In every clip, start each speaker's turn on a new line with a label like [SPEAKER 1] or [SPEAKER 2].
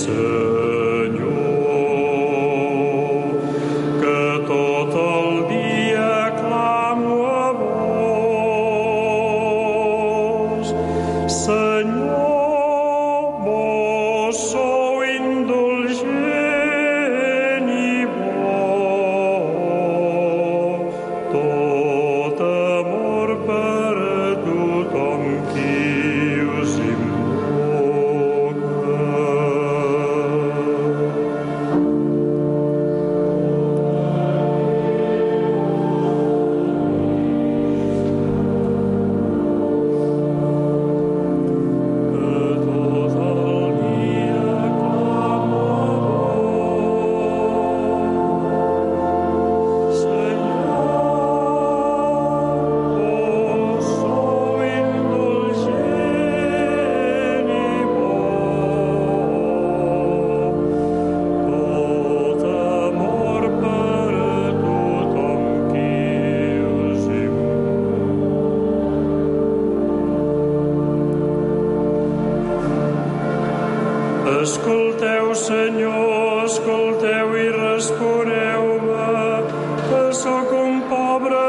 [SPEAKER 1] Escolteu, Senyor, escolteu i responeu-me, que sóc un pobre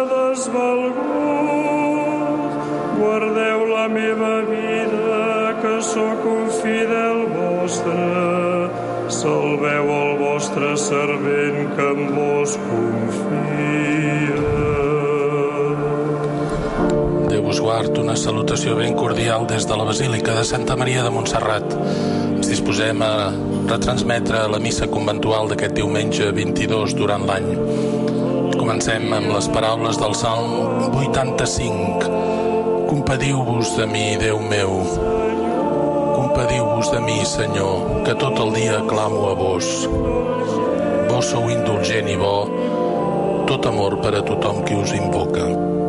[SPEAKER 1] desvalgut. Guardeu la meva vida, que sóc un fidel vostre. Salveu el vostre servent, que en vos confia.
[SPEAKER 2] Déu us guard, una salutació ben cordial des de la Basílica de Santa Maria de Montserrat. Ens disposem a retransmetre la missa conventual d'aquest diumenge 22 durant l'any. Comencem amb les paraules del Salm 85. Compadiu-vos de mi, Déu meu. Compadiu-vos de mi, Senyor, que tot el dia clamo a vos. Vos sou indulgent i bo, tot amor per a tothom qui us invoca.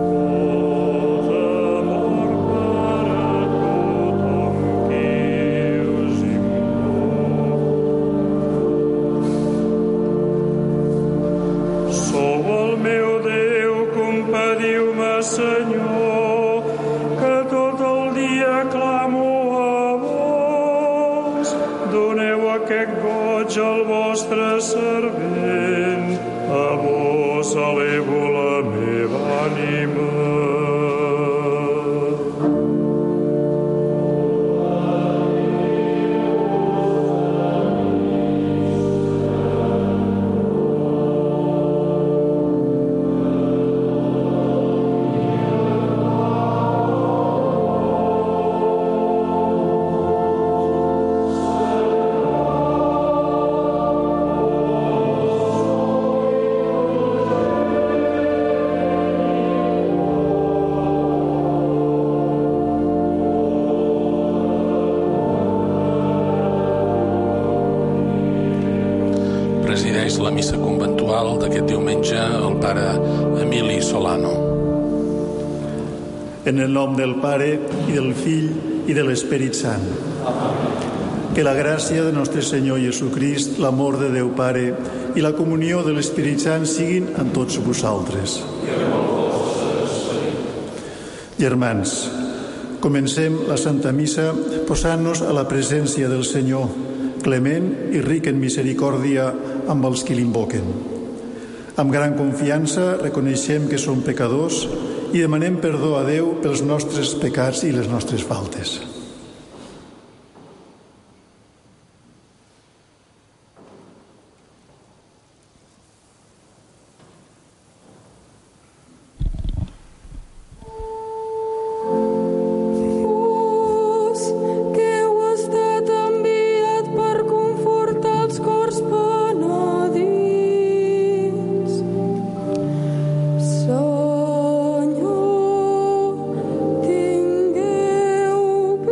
[SPEAKER 1] Senyor, que tot el dia clamo a vos. Doneu aquest goig al vostre servent, a vos elevo la meva ànima.
[SPEAKER 2] Presideix la missa conventual d'aquest diumenge el pare Emili Solano.
[SPEAKER 3] En el nom del Pare, i del Fill, i de l'Esperit Sant. Que la gràcia de nostre Senyor Jesucrist, l'amor de Déu Pare i la comunió de l'Esperit Sant siguin amb tots vosaltres. Germans, comencem la Santa Missa posant-nos a la presència del Senyor, clement i ric en misericòrdia amb els qui l'invoquen. Amb gran confiança reconeixem que som pecadors i demanem perdó a Déu pels nostres pecats i les nostres faltes.
[SPEAKER 4] Senyor, tingueu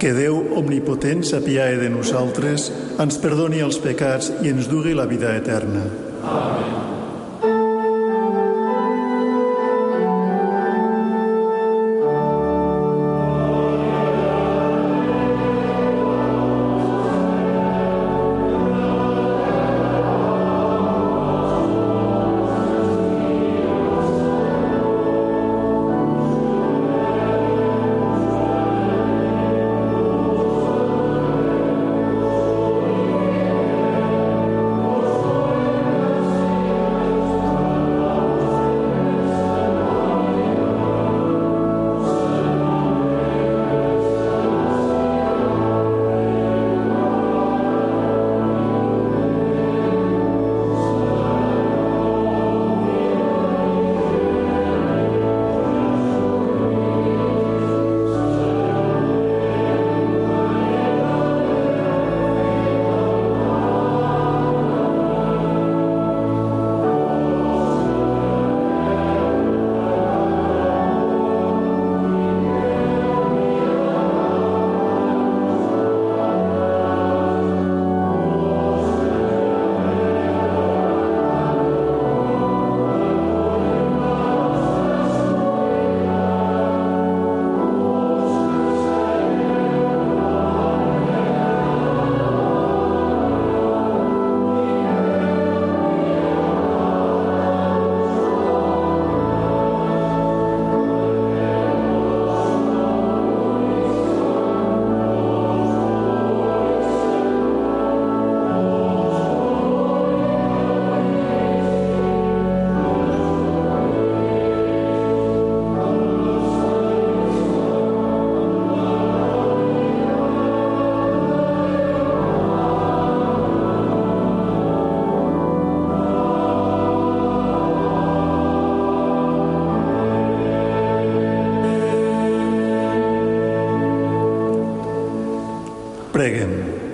[SPEAKER 3] Que Déu omnipotent s'apiae de nosaltres, ens perdoni els pecats i ens dugui la vida eterna.
[SPEAKER 1] Amén.
[SPEAKER 3] Preguem.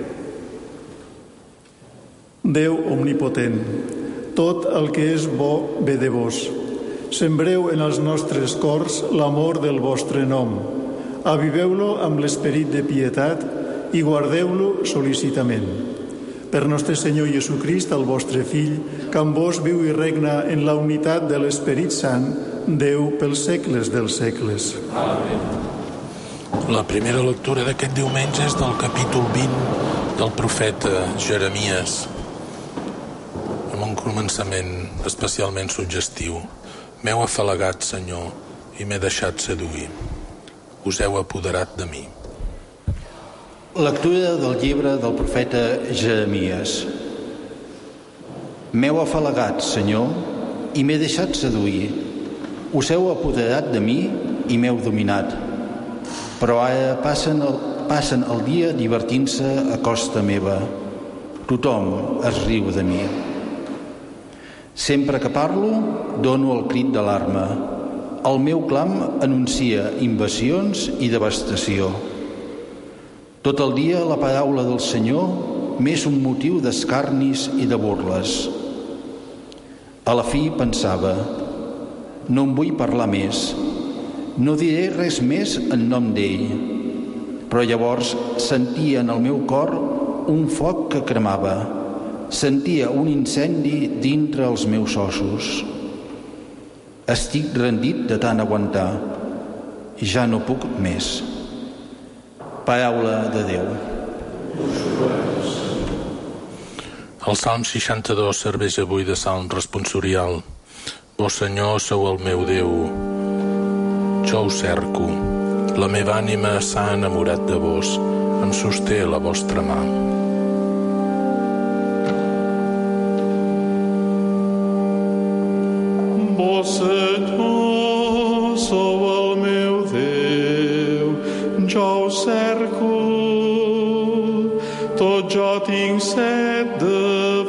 [SPEAKER 3] Déu omnipotent, tot el que és bo ve de vos. Sembreu en els nostres cors l'amor del vostre nom. Aviveu-lo amb l'esperit de pietat i guardeu-lo sol·lícitament. Per nostre Senyor Jesucrist, el vostre Fill, que amb vos viu i regna en la unitat de l'Esperit Sant, Déu pels segles dels segles.
[SPEAKER 1] Amén.
[SPEAKER 2] La primera lectura d'aquest diumenge és del capítol 20 del profeta Jeremies, amb un començament especialment suggestiu. M'heu afalagat, Senyor, i m'he deixat seduir. Us heu apoderat de mi.
[SPEAKER 4] Lectura del llibre del profeta Jeremies. M'heu afalagat, Senyor, i m'he deixat seduir. Us heu apoderat de mi i m'heu dominat. Però ara passen el dia divertint-se a costa meva. Tothom es riu de mi. Sempre que parlo, dono el crit d'alarma. El meu clam anuncia invasions i devastació. Tot el dia la paraula del Senyor m'és un motiu d'escarnis i de burles. A la fi pensava, no en vull parlar més, no diré res més en nom d'ell, però llavors sentia en el meu cor un foc que cremava, sentia un incendi dintre els meus ossos. Estic rendit de tant aguantar, ja no puc més. Paraula de Déu.
[SPEAKER 2] El Salm 62 serveix avui de salm responsorial. Vós, Senyor, sou el meu Déu. Jo us cerco. La meva ànima s'ha enamorat de vos. Em sosté la vostra mà.
[SPEAKER 1] Vós, Senyor, sou el meu Déu. Jo us cerco. Tot jo tinc set de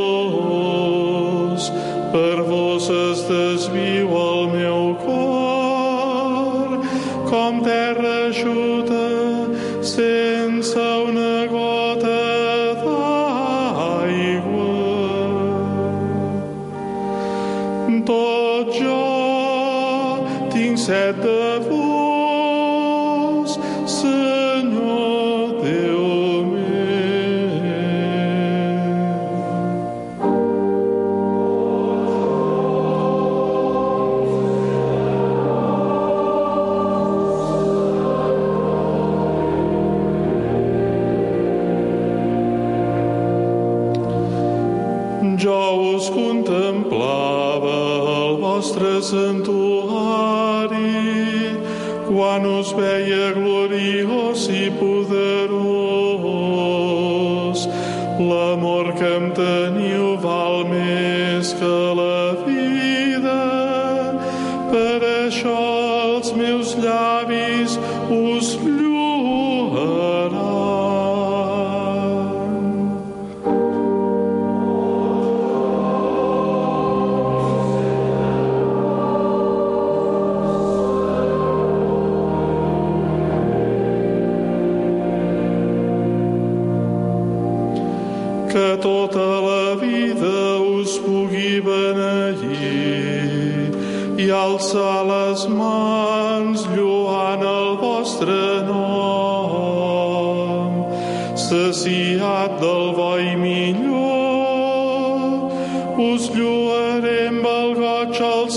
[SPEAKER 1] vos. Per vos es desviu el meu cor, com terra eixuta, sense una gota d'aigua. Tot jo tinc set de vos, Senyor. Jo us contemplava al vostre santuari, quan us veia gloriós i poderós. L'amor que em teniu val més que la vida, per això els meus llavis us lloaran. Que tota la vida us pugui beneir i alçar les mans lloant el vostre nom. Saciat del bo i millor, us lloaré amb el goig als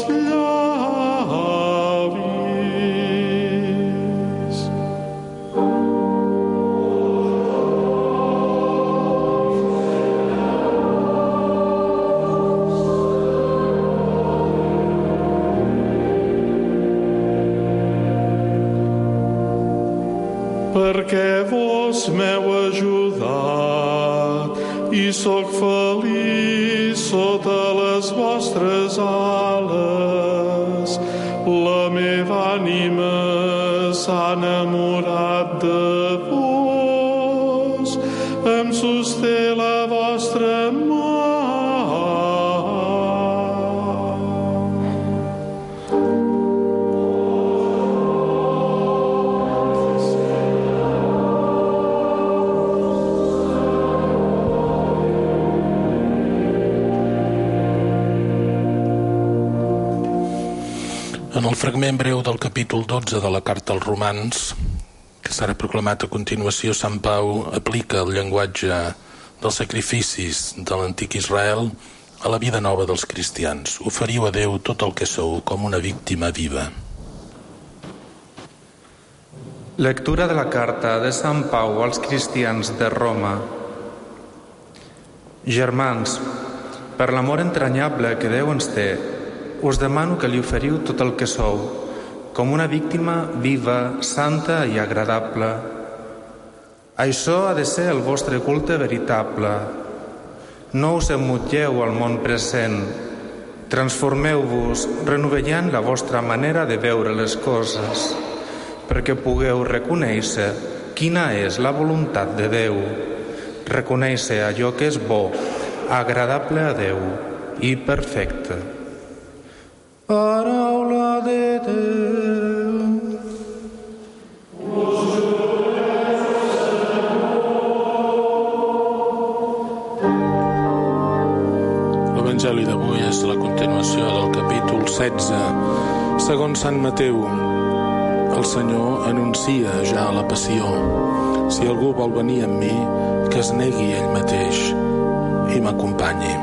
[SPEAKER 1] llavis. Perquè vos m'heu ajudat i sóc feliç sota les vostres ales. La meva ànima s'ha enamorat de vos, em sosté la vostra mà.
[SPEAKER 2] En el fragment breu del capítol 12 de la carta als Romans, que serà proclamat a continuació, Sant Pau aplica el llenguatge dels sacrificis de l'antic Israel a la vida nova dels cristians. Oferiu a Déu tot el que sou com una víctima viva.
[SPEAKER 5] Lectura de la carta de Sant Pau als cristians de Roma. Germans, per l'amor entranyable que Déu ens té, us demano que li oferiu tot el que sou, com una víctima viva, santa i agradable. Això ha de ser el vostre culte veritable. No us emmotlleu al món present. Transformeu-vos, renovellant la vostra manera de veure les coses, perquè pugueu reconèixer quina és la voluntat de Déu, reconèixer allò que és bo, agradable a Déu i perfecte. Paraula de Déu.
[SPEAKER 2] L'Evangeli d'avui és la continuació del capítol 16. Segons Sant Mateu, el Senyor anuncia ja la passió. Si algú vol venir amb mi, que es negui ell mateix i m'acompanyi.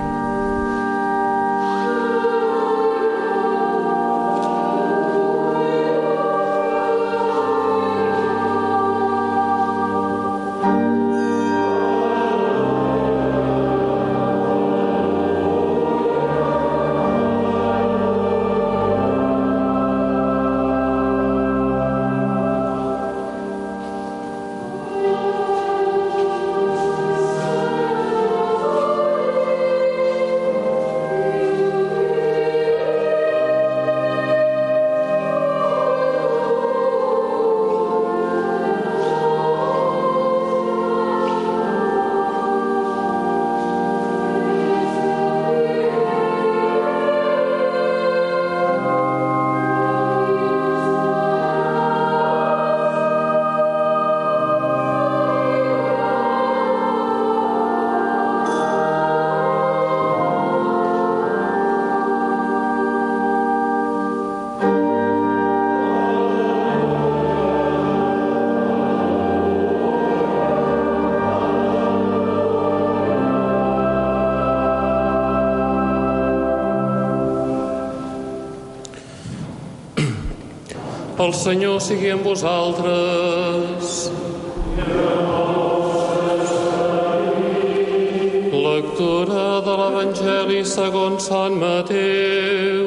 [SPEAKER 6] El Senyor sigui amb vosaltres. Lectura de l'Evangeli segons Sant Mateu.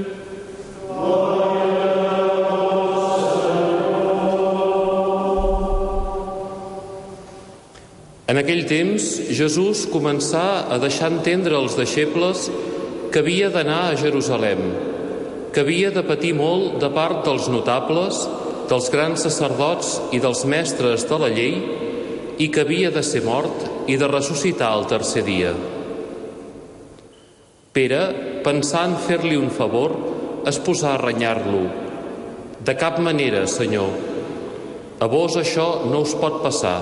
[SPEAKER 6] En aquell temps, Jesús començà a deixar entendre als deixebles que havia d'anar a Jerusalem, que havia de patir molt de part dels notables, dels grans sacerdots i dels mestres de la llei, i que havia de ser mort i de ressuscitar el tercer dia. Pere, pensant fer-li un favor, es posà a renyar-lo. «De cap manera, Senyor. A vos això no us pot passar».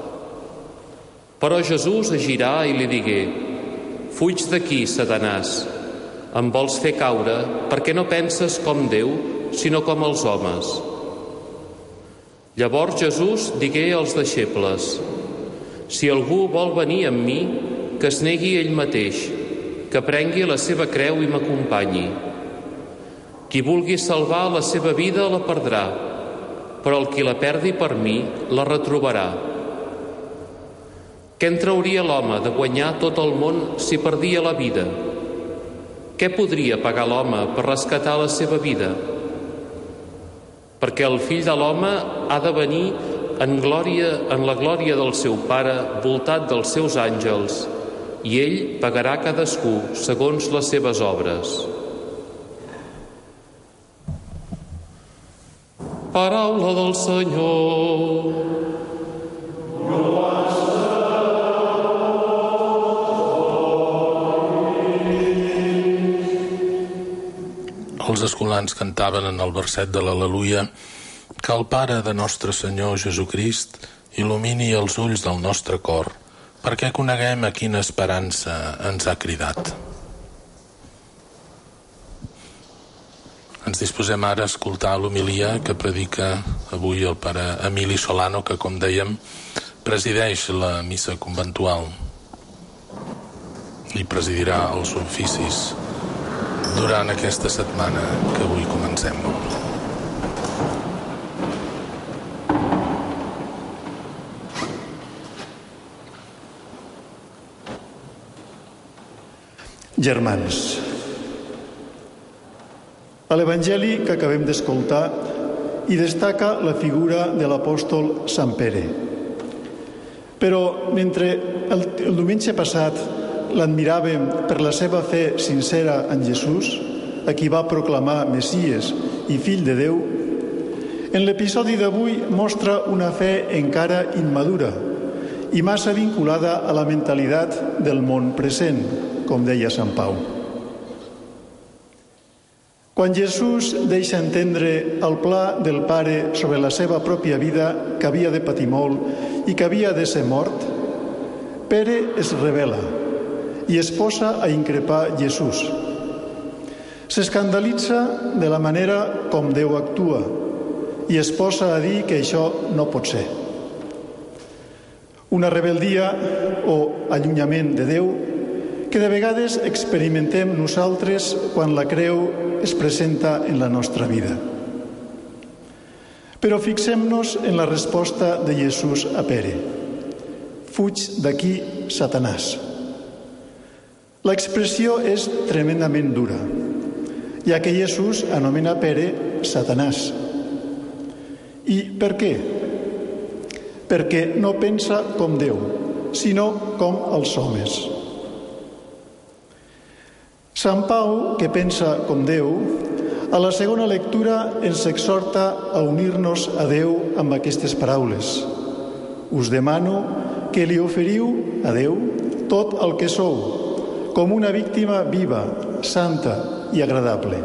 [SPEAKER 6] Però Jesús es girà i li digué: «Fuig d'aquí, Satanàs. Em vols fer caure perquè no penses com Déu, sinó com els homes». Llavors Jesús digué als deixebles: «Si algú vol venir amb mi, que es negui ell mateix, que prengui la seva creu i m'acompanyi. Qui vulgui salvar la seva vida la perdrà, però el qui la perdi per mi la retrobarà. Què en trauria l'home de guanyar tot el món si perdia la vida? Què podria pagar l'home per rescatar la seva vida? Perquè el fill de l'home ha de venir en la glòria del seu Pare, voltat dels seus àngels, i ell pagarà cadascú segons les seves obres». Paraula del Senyor.
[SPEAKER 2] Els escolans cantaven en el verset de l'Al·leluia que el Pare de nostre Senyor Jesucrist il·lumini els ulls del nostre cor perquè coneguem a quina esperança ens ha cridat. Ens disposem ara a escoltar l'homilia que predica avui el pare Emili Solano, que, com dèiem, presideix la missa conventual i presidirà els oficis durant aquesta setmana que avui comencem.
[SPEAKER 3] Germans, a l'Evangeli que acabem d'escoltar hi destaca la figura de l'apòstol Sant Pere. Però mentre el diumenge passat l'admiràvem per la seva fe sincera en Jesús, a qui va proclamar Messies i fill de Déu, en l'episodi d'avui mostra una fe encara immadura i massa vinculada a la mentalitat del món present, com deia Sant Pau. Quan Jesús deixa entendre el pla del Pare sobre la seva pròpia vida, que havia de patir molt i que havia de ser mort, Pere es rebel·la i es posa a increpar Jesús. S'escandalitza de la manera com Déu actua i es posa a dir que això no pot ser. Una rebel·lia o allunyament de Déu que de vegades experimentem nosaltres quan la creu es presenta en la nostra vida. Però fixem-nos en la resposta de Jesús a Pere: «Fuig d'aquí, Satanàs». L'expressió és tremendament dura, ja que Jesús anomena Pere Satanàs. I per què? Perquè no pensa com Déu, sinó com els homes. Sant Pau, que pensa com Déu, a la segona lectura ens exhorta a unir-nos a Déu amb aquestes paraules: «Us demano que li oferiu a Déu tot el que sou, com una víctima viva, santa i agradable».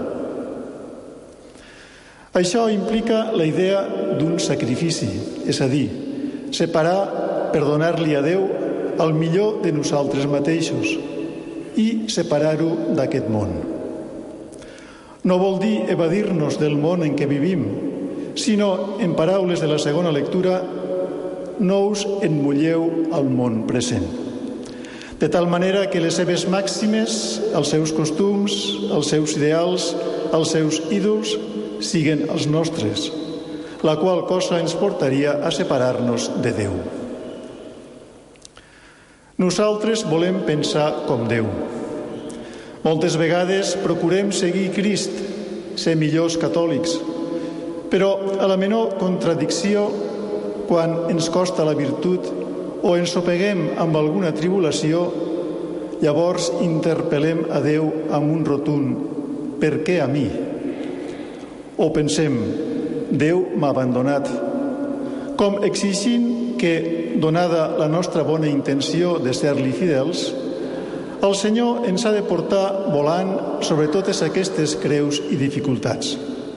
[SPEAKER 3] Això implica la idea d'un sacrifici, és a dir, separar per donar-li a Déu el millor de nosaltres mateixos i separar-ho d'aquest món. No vol dir evadir-nos del món en què vivim, sinó, en paraules de la segona lectura, no us emmulleu al món present. De tal manera que les seves màximes, els seus costums, els seus ideals, els seus ídols, siguen els nostres, la qual cosa ens portaria a separar-nos de Déu. Nosaltres volem pensar com Déu. Moltes vegades procurem seguir Crist, ser millors catòlics, però a la menor contradicció, quan ens costa la virtut o ens sopeguem amb alguna tribulació, llavors interpel·lem a Déu amb un rotund «Per què a mi?» O pensem «Déu m'ha abandonat», com exigint que, donada la nostra bona intenció de ser-li fidels, el Senyor ens ha de portar volant sobre totes aquestes creus i dificultats.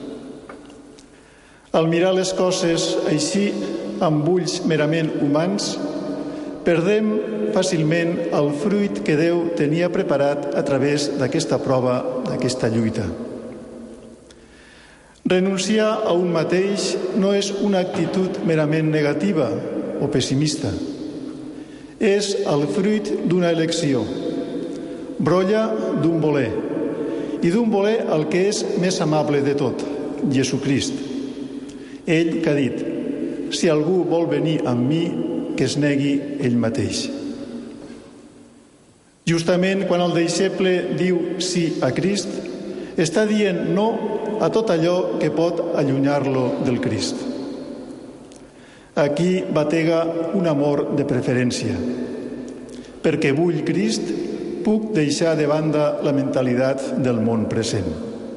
[SPEAKER 3] Al mirar les coses així amb ulls merament humans, perdem fàcilment el fruit que Déu tenia preparat a través d'aquesta prova, d'aquesta lluita. Renunciar a un mateix no és una actitud merament negativa o pessimista. És el fruit d'una elecció, brolla d'un voler, i d'un voler el que és més amable de tot, Jesucrist. Ell que ha dit, si algú vol venir amb mi, que es negui ell mateix. Justament quan el deixeble diu sí a Crist, està dient no a tot allò que pot allunyar-lo del Crist. Aquí batega un amor de preferència. Perquè vull Crist, puc deixar de banda la mentalitat del món present.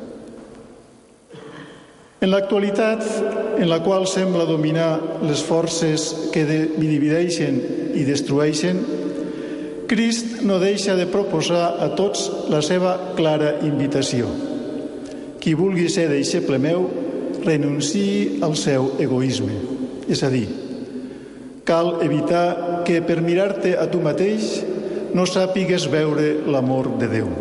[SPEAKER 3] En l'actualitat, en la qual sembla dominar les forces que divideixen i destrueixen, Crist no deixa de proposar a tots la seva clara invitació. Qui vulgui ser deixeble meu, renunciï al seu egoisme. És a dir, cal evitar que per mirar-te a tu mateix no sàpigues veure l'amor de Déu.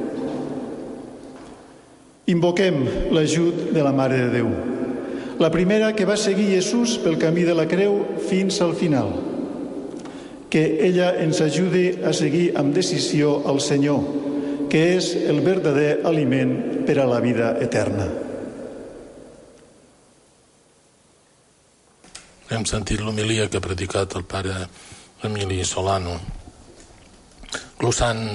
[SPEAKER 3] Invoquem l'ajut de la Mare de Déu, la primera que va seguir Jesús pel camí de la creu fins al final. Que ella ens ajudi a seguir amb decisió al Senyor, que és el verdader aliment per a la vida eterna.
[SPEAKER 2] Hem sentit l'homilia que ha predicat el pare Emili Solano, glossant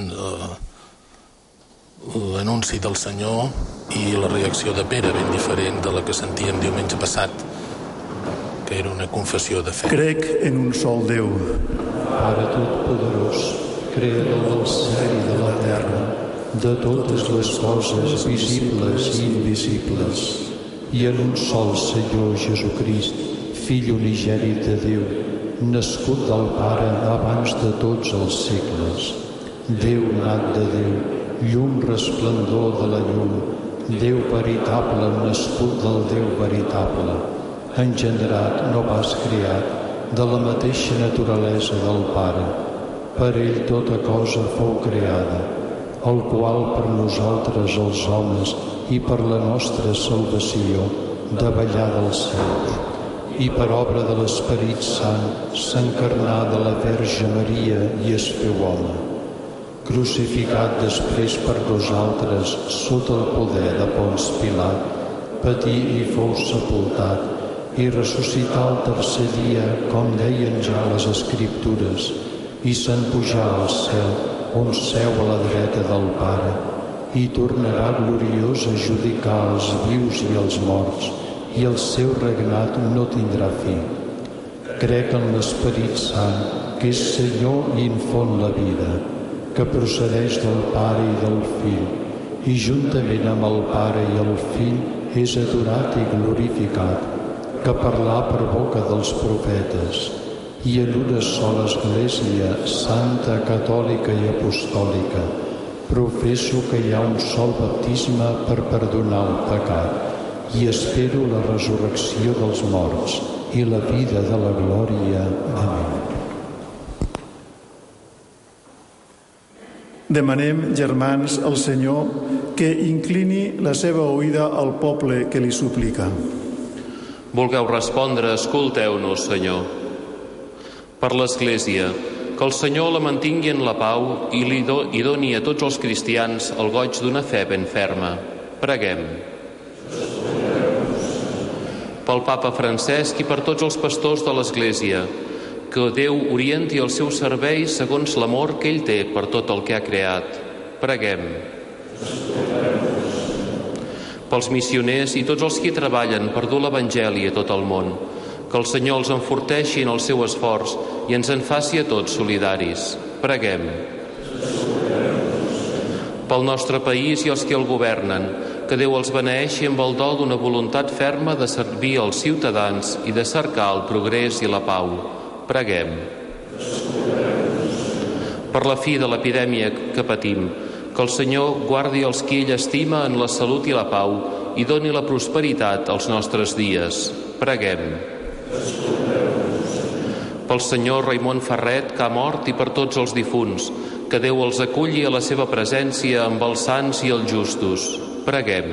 [SPEAKER 2] l'anunci del Senyor i la reacció de Pere, ben diferent de la que sentíem diumenge passat, que era una confessió de fe.
[SPEAKER 3] Crec en un sol Déu,
[SPEAKER 4] Pare Totpoderós, creador del cel i de la terra, de totes les coses visibles i invisibles, i en un sol Senyor Jesucrist, Fill unigènit de Déu, nascut del Pare abans de tots els segles, Déu nat de Déu, llum resplendor de la llum, Déu veritable nascut del Déu veritable, engendrat, no pas creat, de la mateixa naturalesa del Pare. Per ell tota cosa fou creada, el qual per nosaltres els homes i per la nostra salvació davallà dels cels, i per obra de l'Esperit Sant s'encarnà de la Verge Maria i es feu home. Crucificat després per nosaltres sota el poder de Ponç Pilat, patí i fou sepultat i ressuscità el tercer dia, com deien ja les Escriptures, i se'n pujà al cel, on seu a la dreta del Pare, i tornarà gloriós a judicar els vius i els morts, i el seu regnat no tindrà fi. Crec en l'Esperit Sant, que és Senyor i infon la vida, que procedeix del Pare i del Fill, i juntament amb el Pare i el Fill és adorat i glorificat, que parlà per boca dels profetes, i en una sola Església santa, catòlica i apostòlica, professo que hi ha un sol baptisme per perdonar el pecat, i espero la resurrecció dels morts i la vida de la glòria. Amén.
[SPEAKER 3] Demanem, germans, al Senyor que inclini la seva oïda al poble que li suplica.
[SPEAKER 6] Vulgueu respondre, escolteu-nos, Senyor. Per l'Església, que el Senyor la mantingui en la pau i i doni a tots els cristians el goig d'una fe ben ferma. Preguem. Pel Papa Francesc i per tots els pastors de l'Església, que Déu orienti el seu servei segons l'amor que ell té per tot el que ha creat. Preguem. Pels missioners i tots els qui treballen per dur l'Evangeli a tot el món, que el Senyor els enforteixi en el seu esforç i ens en faci a tots solidaris. Preguem. Pel nostre país i els que el governen, que Déu els beneeixi amb el dol d'una voluntat ferma de servir als ciutadans i de cercar el progrés i la pau. Preguem. Per la fi de l'epidèmia que patim, que el Senyor guardi els qui ell estima en la salut i la pau i doni la prosperitat als nostres dies. Preguem. Pel senyor Raimon Ferret, que ha mort, i per tots els difunts, que Déu els aculli a la seva presència amb els sants i els justos. Preguem.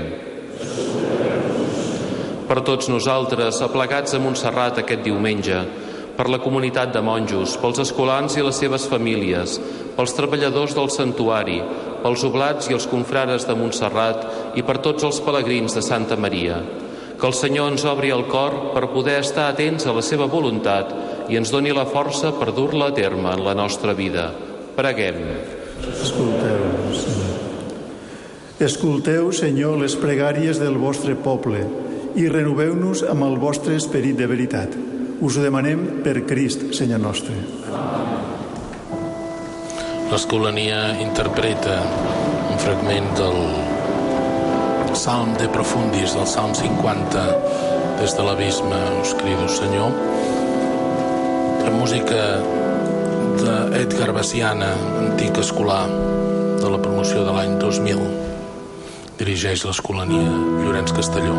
[SPEAKER 6] Per tots nosaltres, aplegats a Montserrat aquest diumenge, per la comunitat de monjos, pels escolans i les seves famílies, pels treballadors del santuari, pels oblats i els confrares de Montserrat i per tots els pelegrins de Santa Maria. Que el Senyor ens obri el cor per poder estar atents a la seva voluntat i ens doni la força per dur-la a terme en la nostra vida. Preguem.
[SPEAKER 3] Escolteu, Senyor. Escolteu, Senyor, les pregàries del vostre poble i renoveu-nos amb el vostre esperit de veritat. Us ho demanem per Crist, Senyor nostre.
[SPEAKER 2] L'Escolania interpreta un fragment del Salm de Profundis, del Salm 50, des de l'abisme us crido, Senyor. La música d'Edgar Bassiana, antic escolà de la promoció de l'any 2000, dirigeix l'Escolania Llorenç Castelló.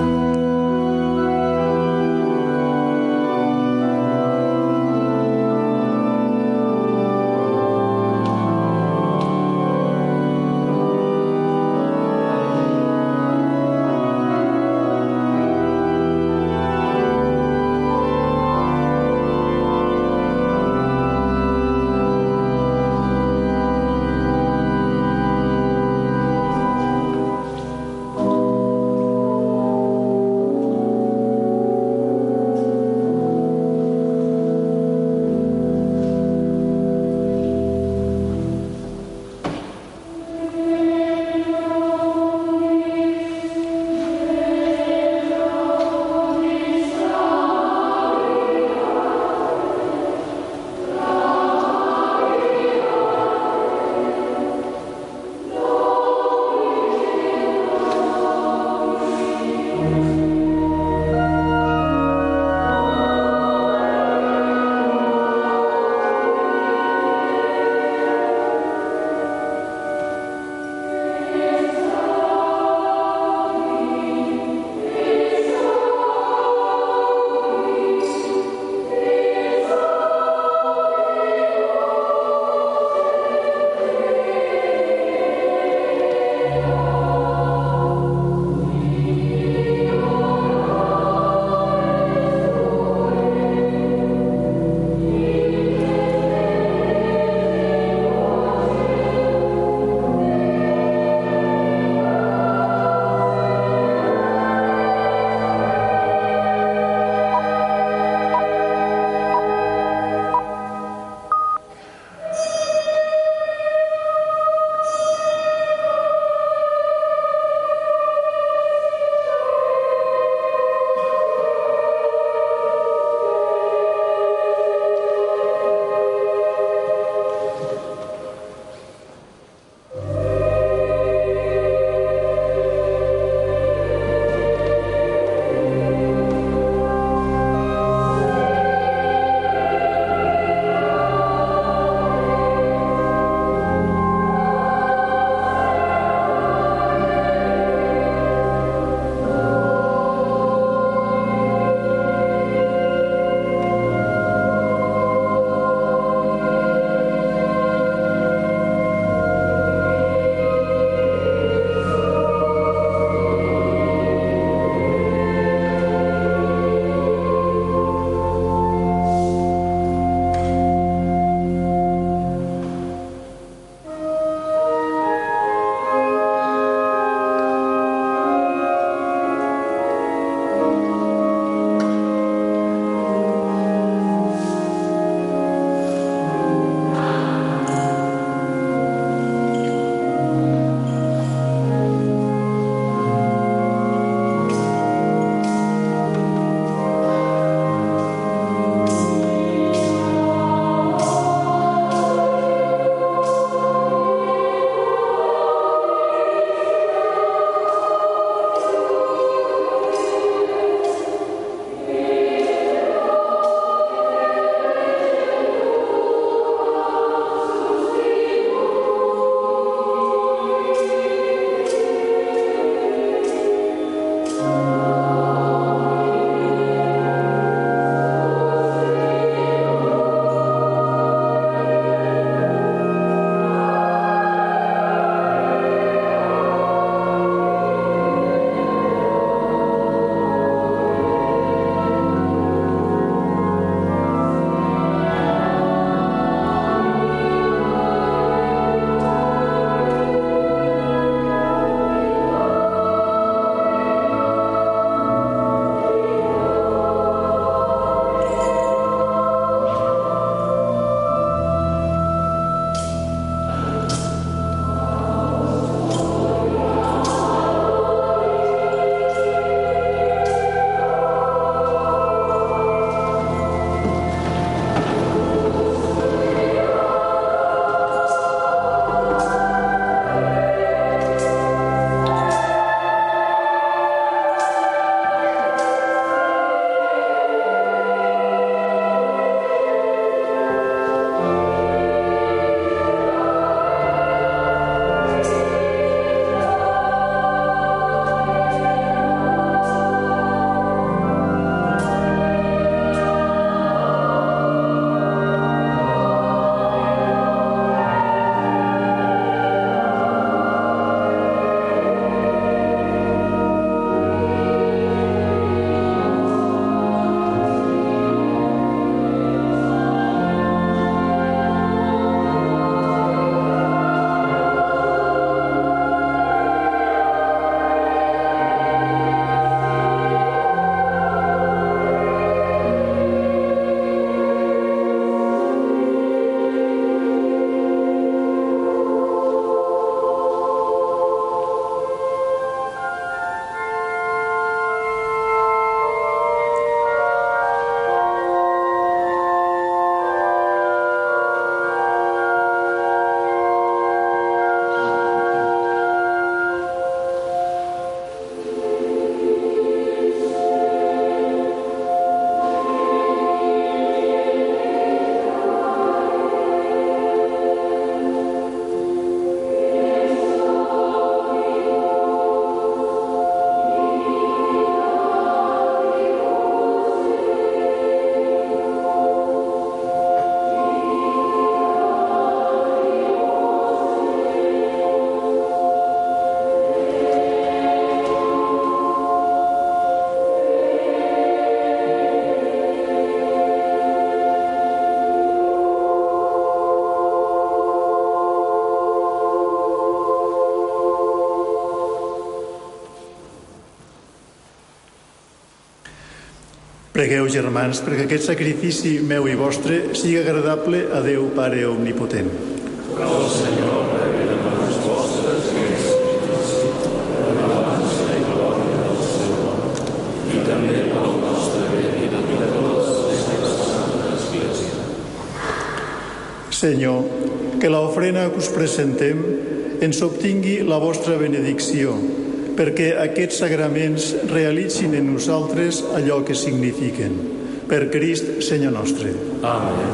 [SPEAKER 3] Pregueu, germans, perquè aquest sacrifici meu i vostre sigui agradable a Déu Pare Omnipotent.
[SPEAKER 1] Que el Senyor rebi de mans vostres l'alabança i glòria del seu nom, i també pel nostre bé i de tots la Santa Església.
[SPEAKER 3] Senyor, que l'ofrena que us presentem ens obtingui la vostra benedicció, perquè aquests sagraments realitzin en nosaltres allò que signifiquen. Per Crist, Senyor nostre.
[SPEAKER 1] Amén.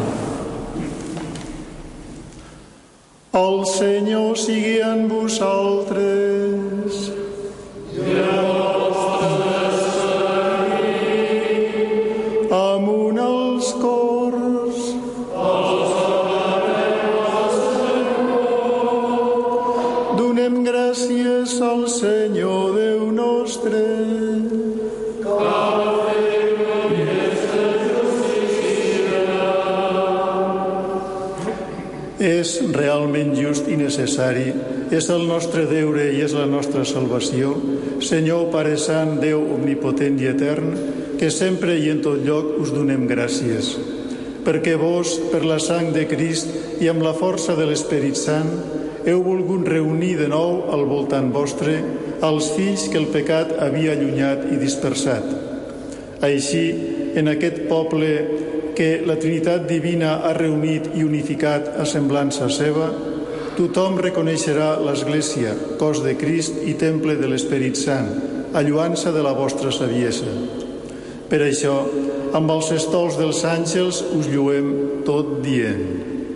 [SPEAKER 3] El Senyor sigui amb vosaltres.
[SPEAKER 1] I el vostre esperit.
[SPEAKER 3] Amunt els cors. Donem gràcies al Senyor Déu nostre. És realment just i necessari, és el nostre deure i és la nostra salvació, Senyor Pare Sant, Déu omnipotent i etern, que sempre i en tot lloc us donem gràcies. Perquè vos, per la sang de Crist i amb la força de l'Esperit Sant, heu volgut reunir de nou al voltant vostre els fills que el pecat havia allunyat i dispersat. Així, en aquest poble que la Trinitat Divina ha reunit i unificat a semblança seva, tothom reconeixerà l'Església, cos de Crist i temple de l'Esperit Sant, a lluança de la vostra saviesa. Per això, amb els estols dels àngels us lluem tot dient.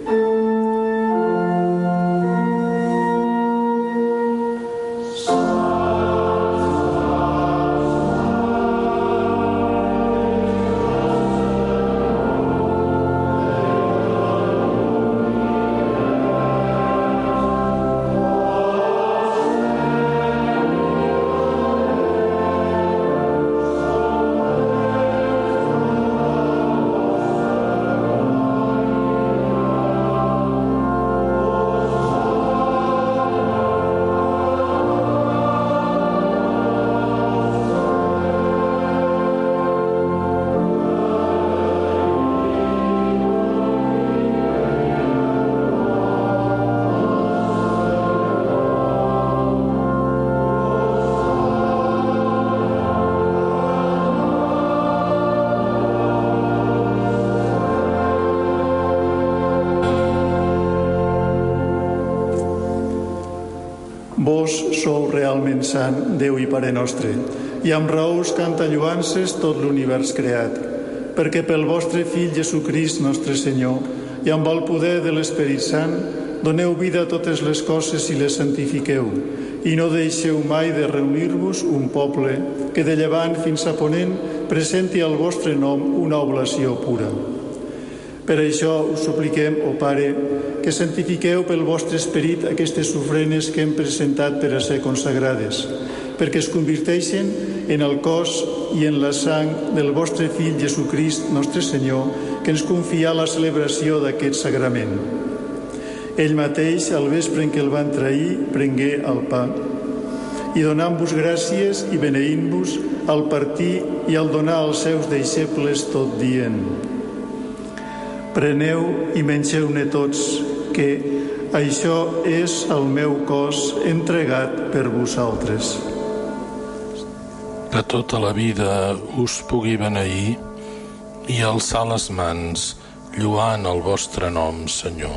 [SPEAKER 3] Vos sou realment sant, Déu i Pare nostre, i amb raó us canta lluances tot l'univers creat, perquè pel vostre Fill Jesucrist, nostre Senyor, i amb el poder de l'Esperit Sant, doneu vida a totes les coses i les santifiqueu, i no deixeu mai de reunir-vos un poble que de llevant fins a ponent presenti al vostre nom una oblació pura. Per això us supliquem, ó Pare, que santifiqueu pel vostre esperit aquestes ofrenes que hem presentat per a ser consagrades, perquè es converteixen en el cos i en la sang del vostre Fill Jesucrist, nostre Senyor, que ens confia la celebració d'aquest sagrament. Ell mateix, al vespre en què el van trair, prengué el pa, i donant-vos gràcies i beneint-vos, al partir i al donar als seus deixebles tot dient: preneu i mengeu-ne tots, que això és el meu cos entregat per vosaltres.
[SPEAKER 2] Que tota la vida us pugui beneir i alçar les mans, lluant el vostre nom, Senyor.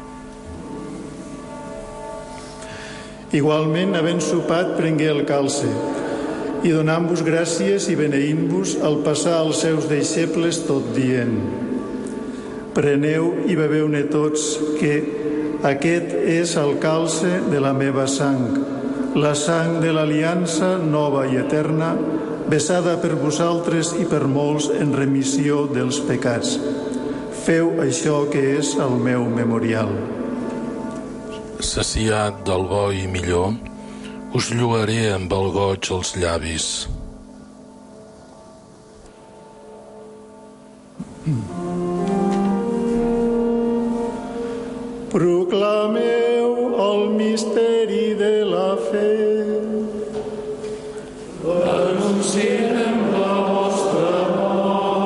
[SPEAKER 3] Igualment, havent sopat, prengué el calce, i donant-vos gràcies i beneint-vos, al passar als seus deixebles tot dient: preneu i beveu-ne tots, que aquest és el calce de la meva sang, la sang de l'aliança nova i eterna, vessada per vosaltres i per molts en remissió dels pecats. Feu això que és el meu memorial.
[SPEAKER 2] Saciat del bo i millor, us lloaré amb el goig als llavis.
[SPEAKER 3] Proclameu el misteri de la fe.
[SPEAKER 1] Anunciem la vostra mort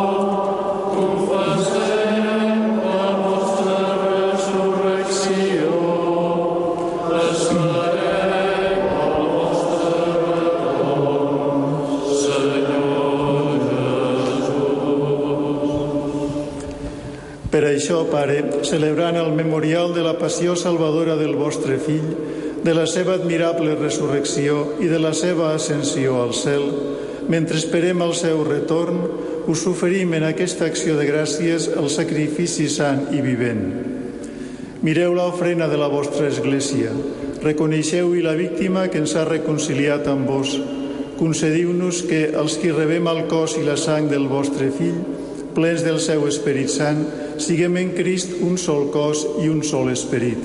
[SPEAKER 3] això, Pare, celebrant el memorial de la passió salvadora del vostre Fill, de la seva admirable resurrecció i de la seva ascensió al cel, mentre esperem el seu retorn, us oferim en aquesta acció de gràcies el sacrifici sant i vivent. Mireu l'ofrena de la vostra Església, reconeixeu-hi la víctima que ens ha reconciliat amb vos. Concediu-nos que els qui rebem el cos i la sang del vostre Fill, plens del seu Esperit Sant, siguem en Crist un sol cos i un sol esperit.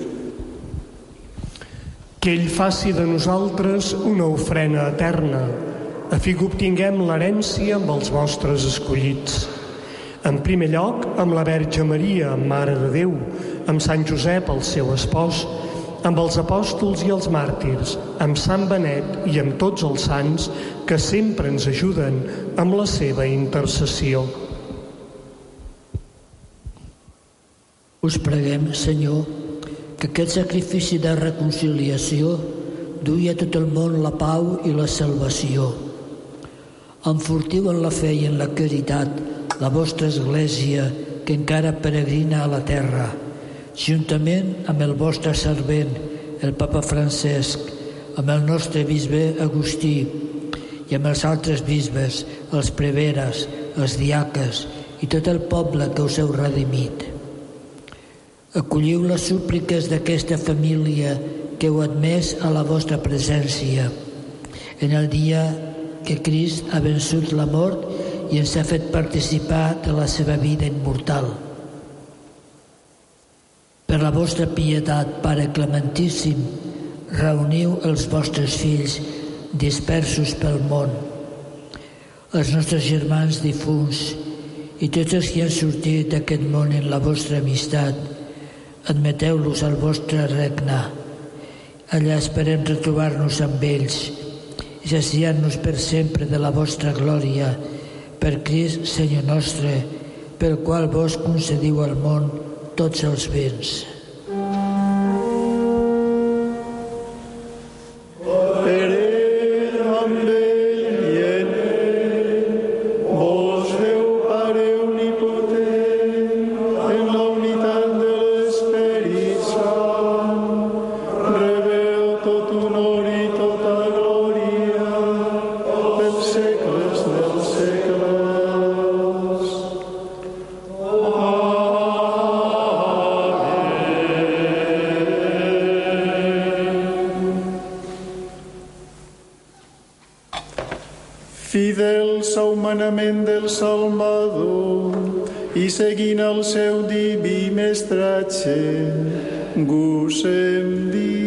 [SPEAKER 7] Que ell faci de nosaltres una ofrena eterna, a fi que obtinguem l'herència amb els vostres escollits. En primer lloc, amb la Verge Maria, Mare de Déu, amb Sant Josep, el seu espòs, amb els apòstols i els màrtirs, amb Sant Benet i amb tots els sants que sempre ens ajuden amb la seva intercessió.
[SPEAKER 8] Us preguem, Senyor, que aquest sacrifici de reconciliació dugui a tot el món la pau i la salvació. Enfortiu en la fe i en la caritat la vostra Església que encara peregrina a la terra, juntament amb el vostre servent, el Papa Francesc, amb el nostre bisbe Agustí i amb els altres bisbes, els preveres, els diaques i tot el poble que us heu redimit. Acolliu les súpliques d'aquesta família que heu admès a la vostra presència en el dia que Crist ha vençut la mort i ens ha fet participar de la seva vida immortal. Per la vostra pietat, Pare Clementíssim, reuniu els vostres fills dispersos pel món, els nostres germans difunts i tots els que han sortit d'aquest món en la vostra amistat. Admeteu-los al vostre regne. Allà esperem retrobar-nos amb ells i saciar-nos per sempre de la vostra glòria, per Crist, Senyor nostre, pel qual vos concediu al món tots els béns.
[SPEAKER 3] Fidels al manament del Salvador i seguint el seu diví mestratge, gosem dir.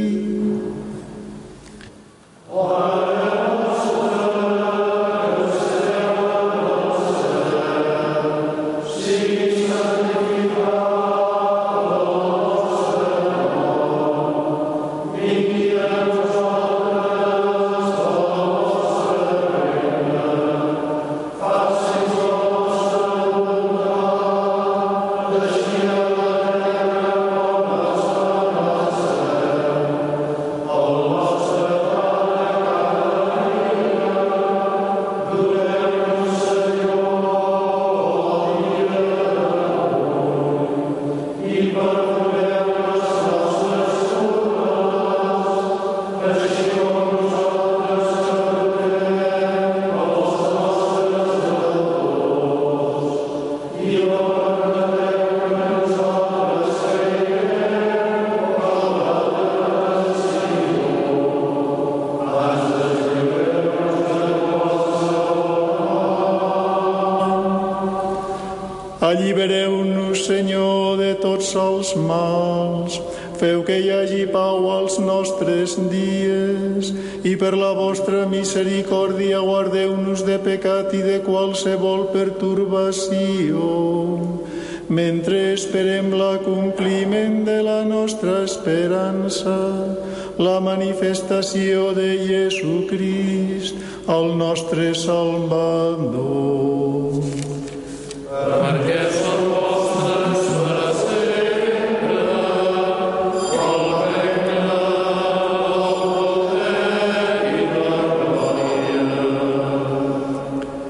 [SPEAKER 3] Allibereu-nos, Senyor, de tots els mals. Feu que hi hagi pau als nostres dies i per la vostra misericòrdia guardeu-nos de pecat i de qualsevol pertorbació, mentre esperem l'acompliment de la nostra esperança, la manifestació de Jesucrist, el nostre Salvador.
[SPEAKER 1] Perquè són vostres per sempre, el regne, el poder i la glòria.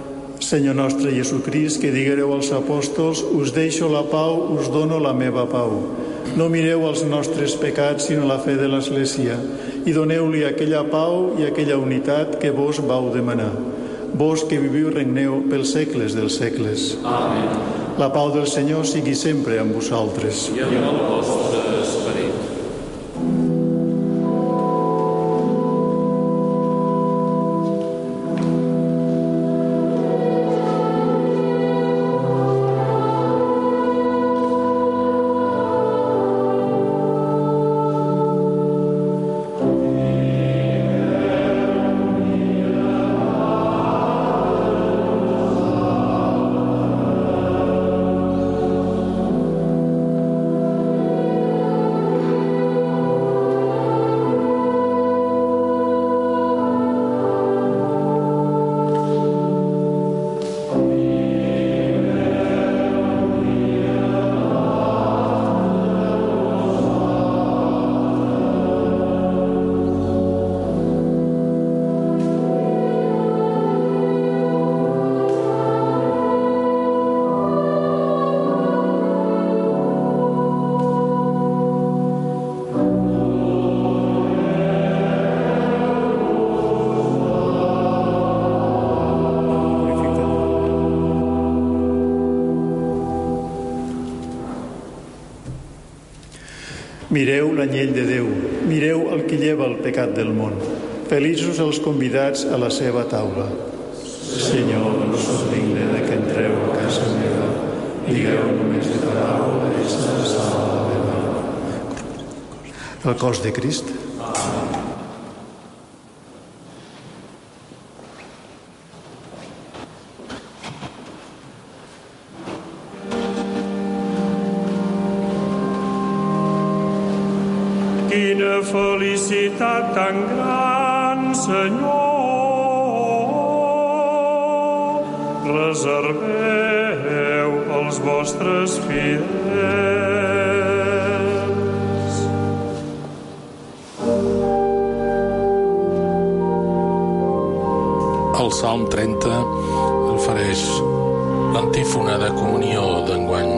[SPEAKER 3] Senyor nostre Jesucrist, que diguereu als apòstols: us deixo la pau, us dono la meva pau. No mireu els nostres pecats, sinó la fe de l'Església, i doneu-li aquella pau i aquella unitat que vos vau demanar. Vos que viviu i regneu pels segles dels segles.
[SPEAKER 1] Amén.
[SPEAKER 3] La pau del Senyor sigui sempre amb vosaltres.
[SPEAKER 1] I amb el vostre esperit.
[SPEAKER 3] Mireu l'anyell de Déu, mireu el que lleva el pecat del món. Feliços els convidats a la seva taula. Senyor, no sóc digne de que entreu a casa meva. Digueu només de paraula i serà la meva alma. El cos de Crist.
[SPEAKER 9] Quina felicitat tan gran, Senyor. Reserveu els vostres fidels.
[SPEAKER 2] El Salm 30 ofereix l'antífona de comunió d'enguany.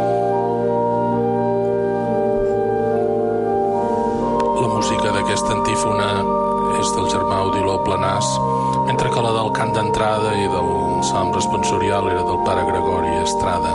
[SPEAKER 2] La música d'aquesta antífona és del germà Odiló Planàs, mentre que la del cant d'entrada i del Salm responsorial era del pare Gregori Estrada.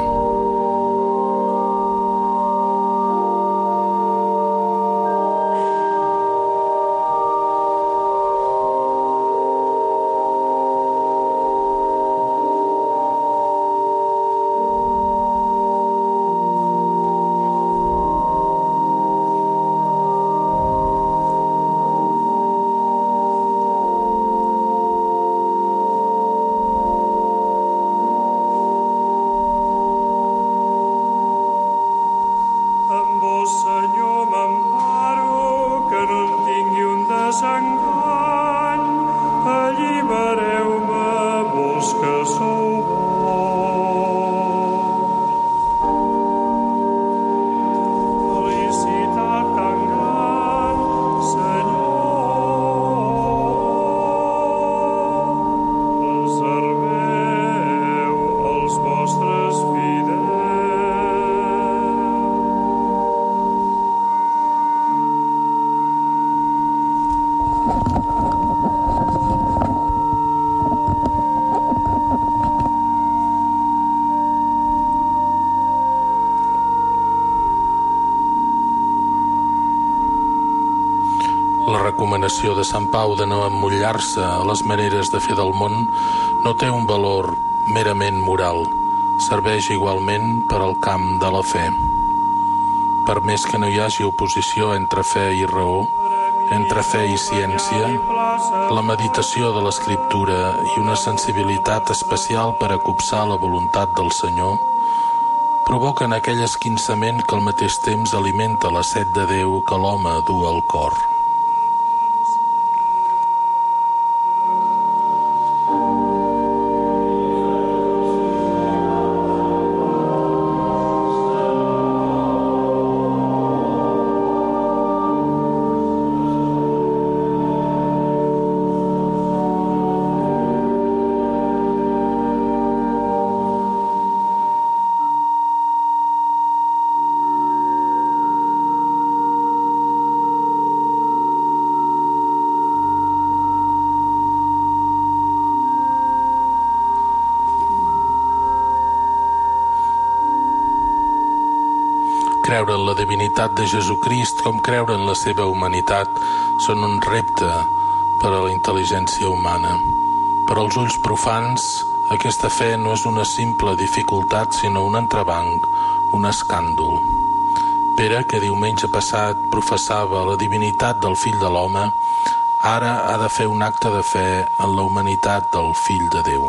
[SPEAKER 2] La recomanació de Sant Pau de no emmotlllar-se a les maneres de fer del món no té un valor merament moral, serveix igualment per al camp de la fe. Per més que no hi hagi oposició entre fe i raó, entre fe i ciència, la meditació de l'Escriptura i una sensibilitat especial per a copsar la voluntat del Senyor provoquen aquell esquinçament que al mateix temps alimenta la set de Déu que l'home du al cor. creure en la divinitat de Jesucrist com creure en la seva humanitat són un repte per a la intel·ligència humana. Per als ulls profans, aquesta fe no és una simple dificultat, sinó un entrebanc, un escàndol. Pere, que diumenge passat professava la divinitat del Fill de l'Home, ara ha de fer un acte de fe en la humanitat del Fill de Déu.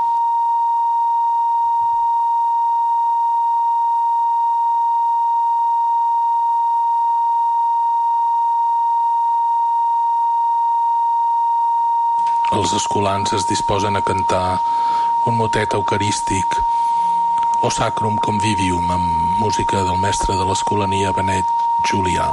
[SPEAKER 2] Els escolans es disposen a cantar un motet eucarístic, O Sacrum Convivium, amb música del mestre de l'Escolania Benet Julià.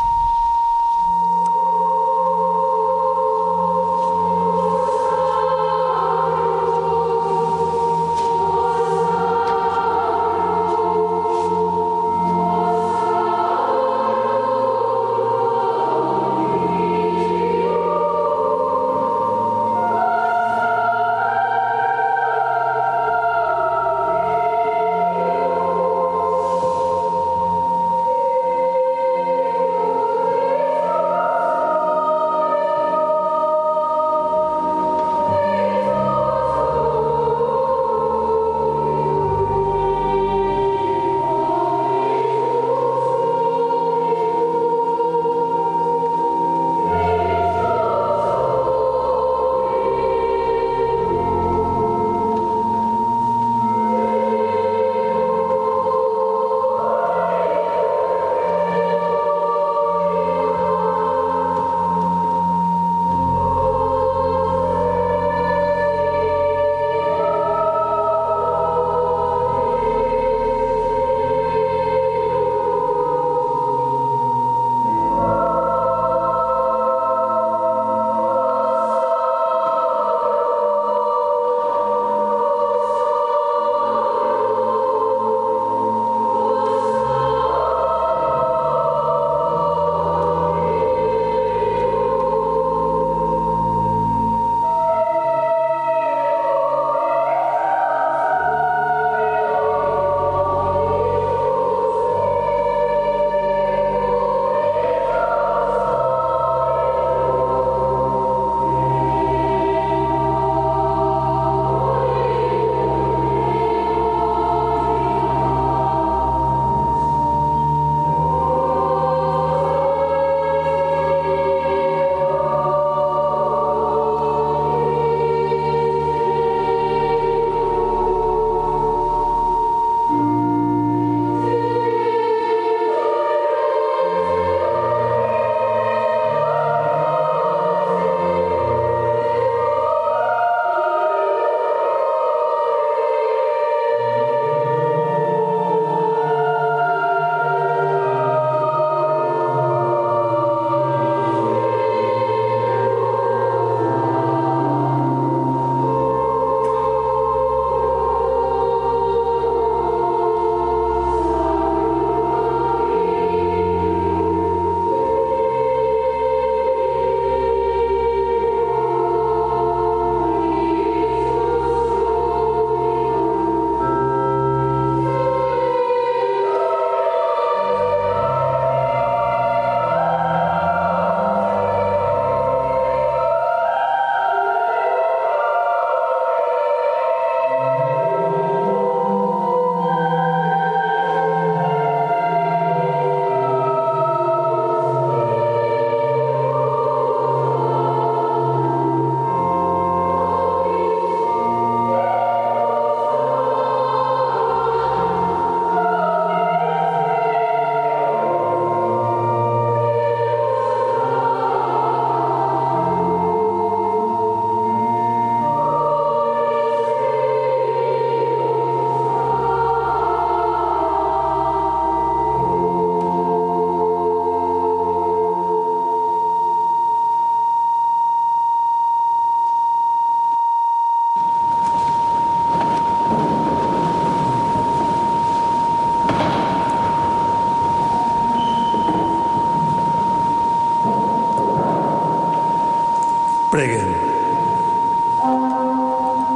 [SPEAKER 3] Preguem.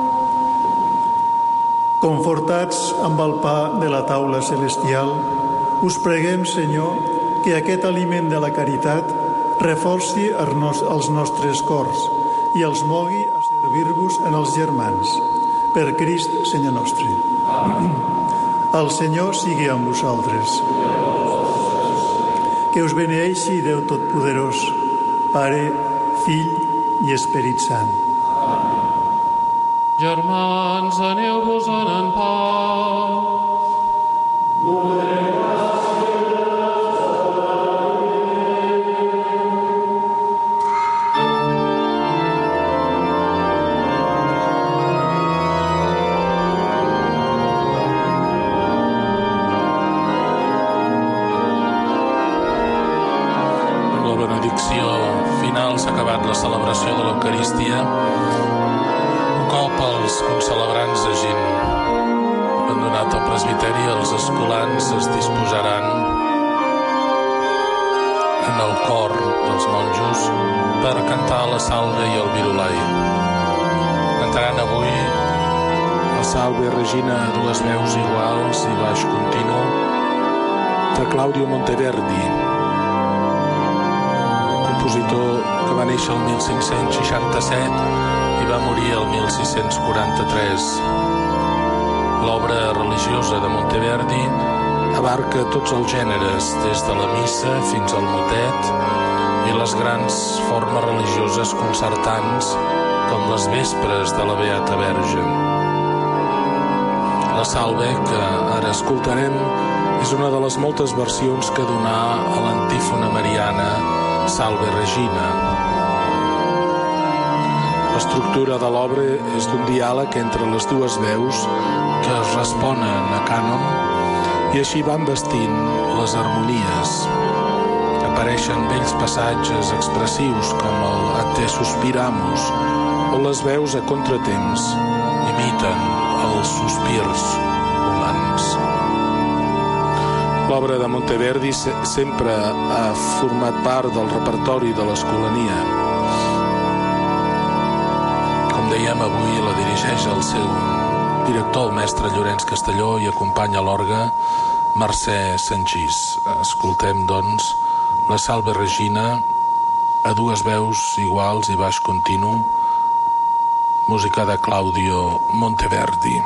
[SPEAKER 3] Confortats amb el pa de la taula celestial, us preguem, Senyor, que aquest aliment de la caritat reforci els nostres cors i els mogui a servir-vos en els germans. Per Crist, Senyor nostre. El Senyor sigui amb vosaltres. Que us beneeixi Déu Totpoderós, Pare, Fill i Esperit Sant.
[SPEAKER 6] Germans, aneu-vos-en en pau.
[SPEAKER 2] Final s'ha acabat la celebració de l'Eucaristia. Un cop els concelebrants hagin abandonat el presbiteri, els escolans es disposaran en el cor dels monjos per cantar la salve i el virulai. Cantaran avui la salve Regina a dues veus iguals i baix continu de Claudio Monteverdi, compositor que va néixer el 1567 i va morir el 1643. L'obra religiosa de Monteverdi abarca tots els gèneres, des de la missa fins al motet i les grans formes religioses concertants com les vespres de la Beata Verge. La salve que ara escoltarem és una de les moltes versions que donà a l'antífona mariana Salve Regina. L'estructura de l'obra és d'un diàleg entre les dues veus que es responen a cànon i així van vestint les harmonies. Apareixen bells passatges expressius com el A te suspiramos, on les veus a contratemps imiten els sospirs humans. L'obra de Monteverdi sempre ha format part del repertori de l'Escolania. Com dèiem, avui la dirigeix el seu director, el mestre Llorenç Castelló, i acompanya l'orgue Mercè Sanchís. Escoltem, doncs, la Salve Regina a dues veus iguals i baix continu, música de Claudio Monteverdi.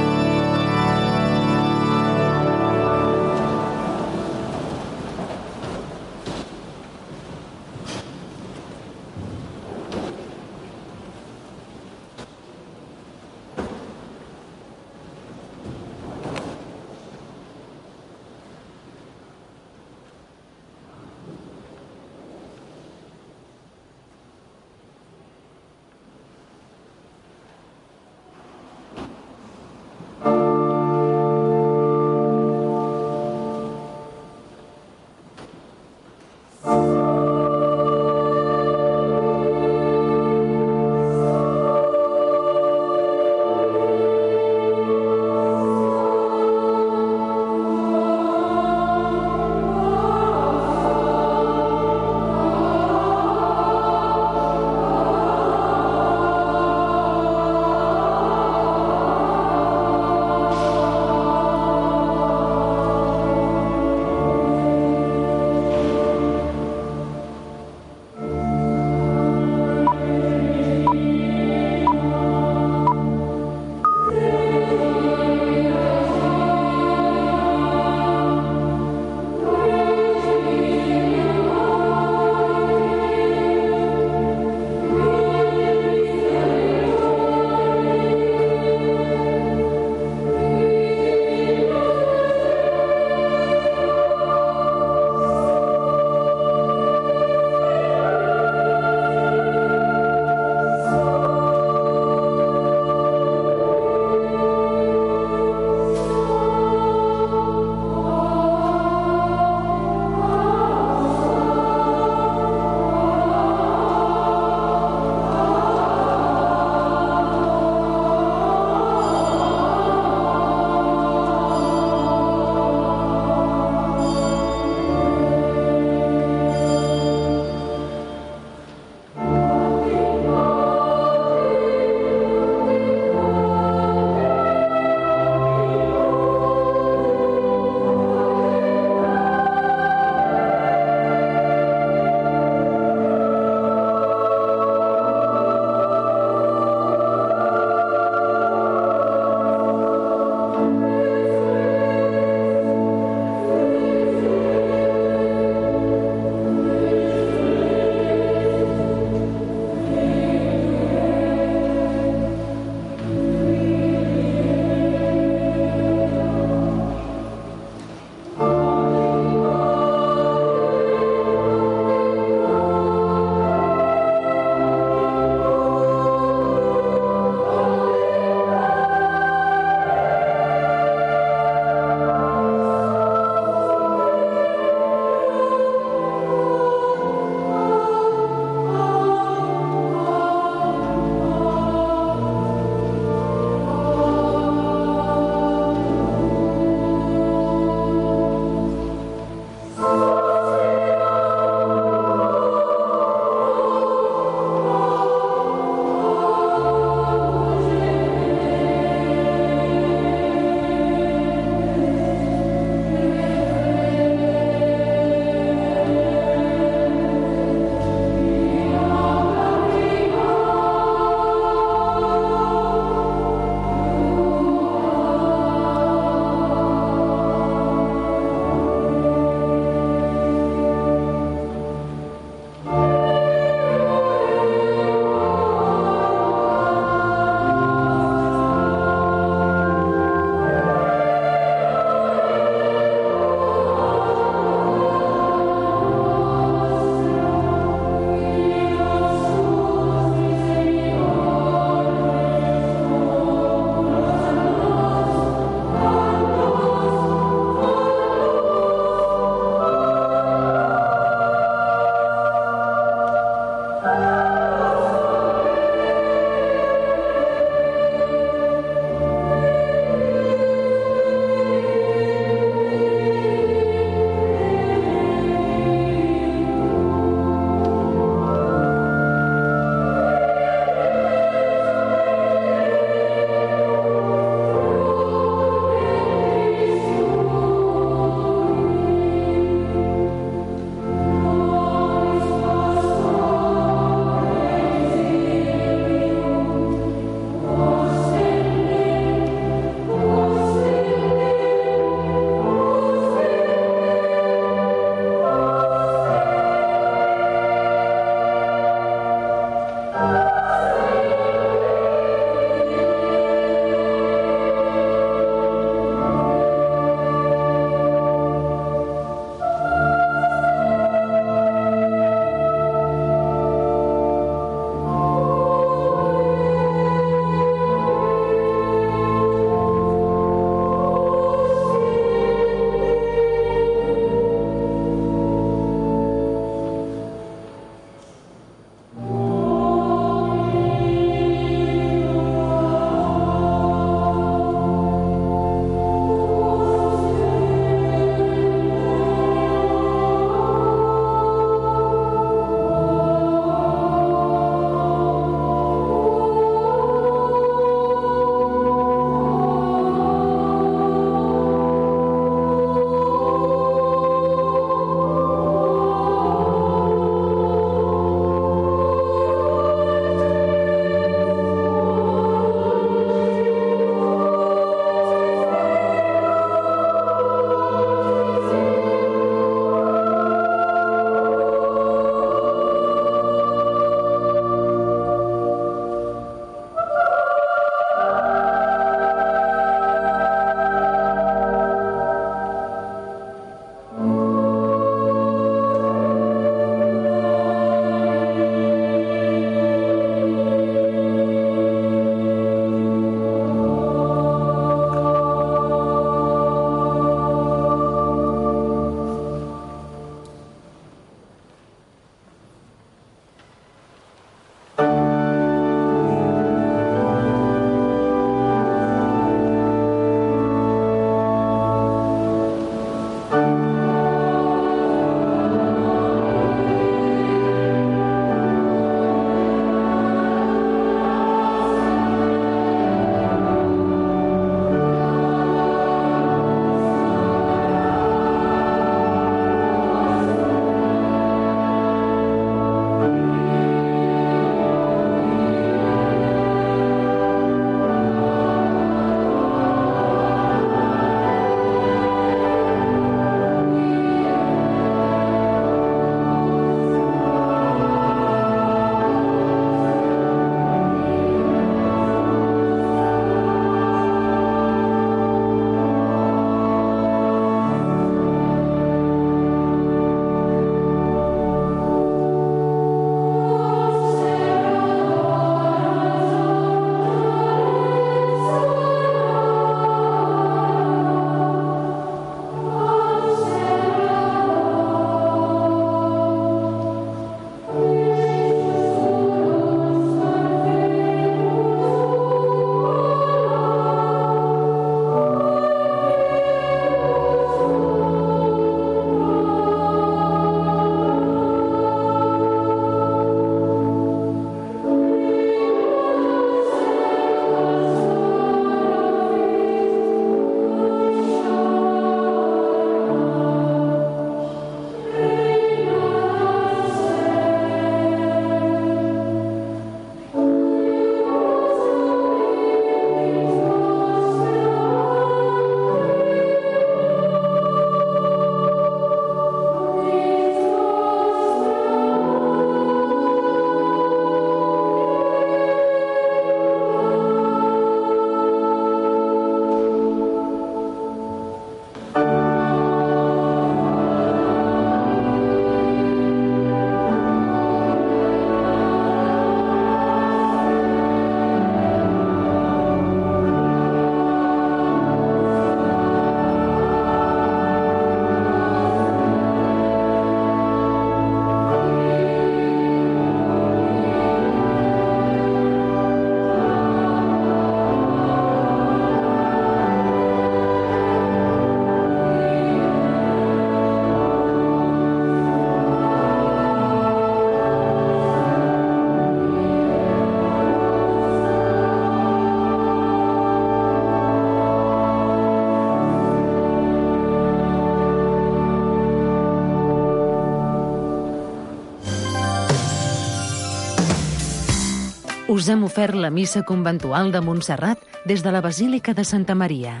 [SPEAKER 10] Us hem ofert la missa conventual de Montserrat des de la Basílica de Santa Maria.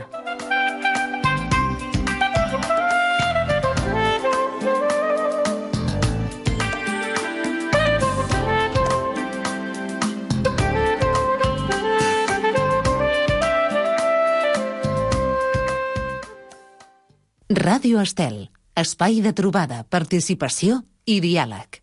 [SPEAKER 10] Ràdio Estel, espai de trobada, participació i diàleg.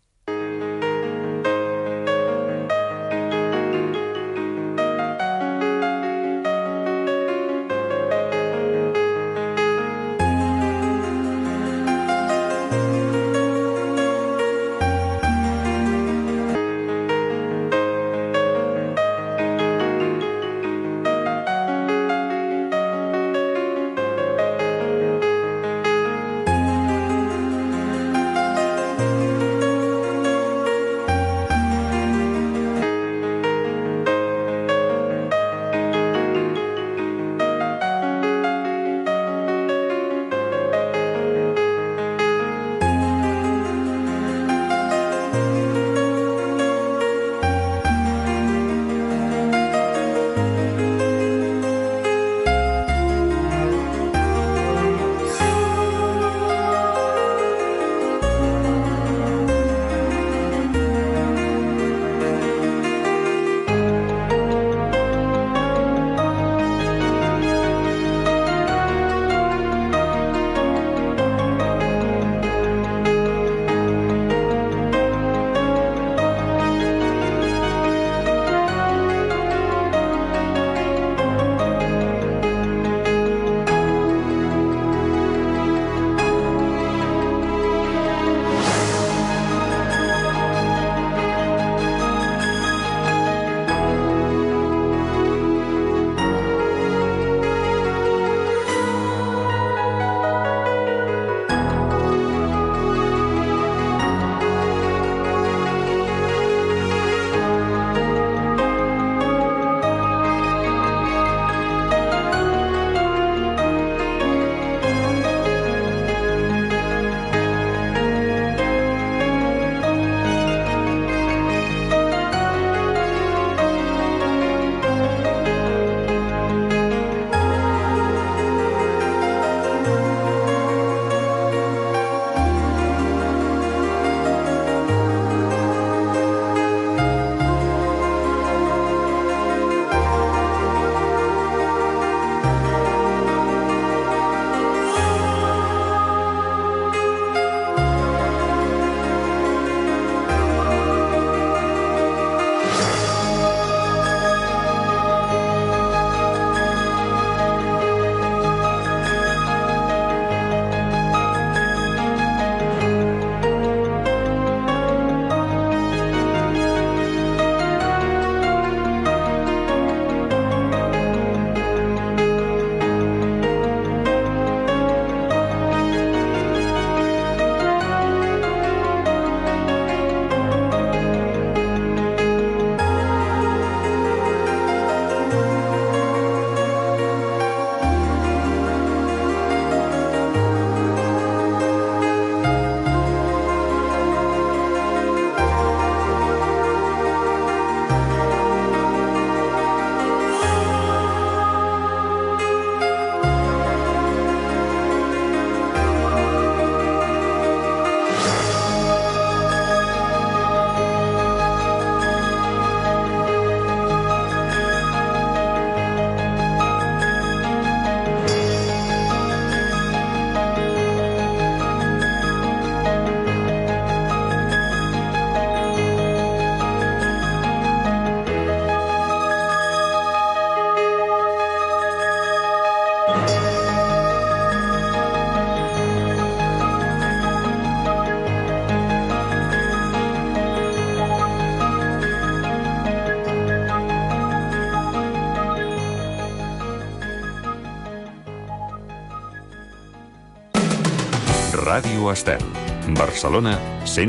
[SPEAKER 11] Ràdio Estel. Barcelona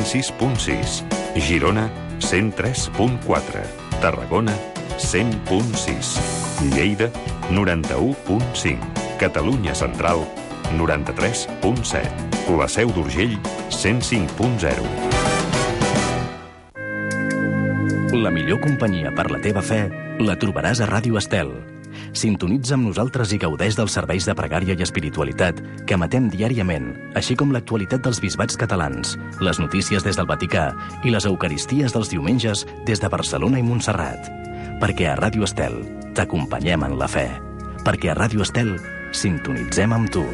[SPEAKER 11] 106.6. Girona 103.4. Tarragona 100.6. Lleida 91.5. Catalunya Central 93.7. La Seu d'Urgell 105.0.
[SPEAKER 12] La millor companyia per la teva fe la trobaràs a Ràdio Estel. Sintonitza amb nosaltres i gaudeix dels serveis de pregària i espiritualitat que emetem diàriament, així com l'actualitat dels bisbats catalans, les notícies des del Vaticà i les eucaristies dels diumenges des de Barcelona i Montserrat. Perquè a Ràdio Estel t'acompanyem en la fe. Perquè a Ràdio Estel sintonitzem amb tu.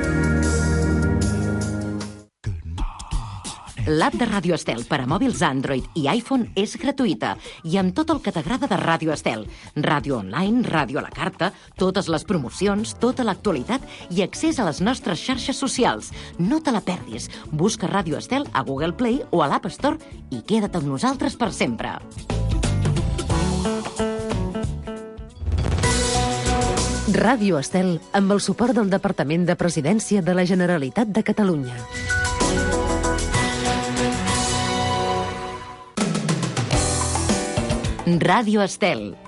[SPEAKER 13] L'app de Ràdio Estel per a mòbils Android i iPhone és gratuïta i amb tot el que t'agrada de Ràdio Estel. Ràdio online, ràdio a la carta, totes les promocions, tota l'actualitat i accés a les nostres xarxes socials. No te la perdis. Busca Ràdio Estel a Google Play o a l'App Store i queda't amb nosaltres per sempre.
[SPEAKER 10] Ràdio Estel amb el suport del Departament de Presidència de la Generalitat de Catalunya.
[SPEAKER 13] Ràdio Estel.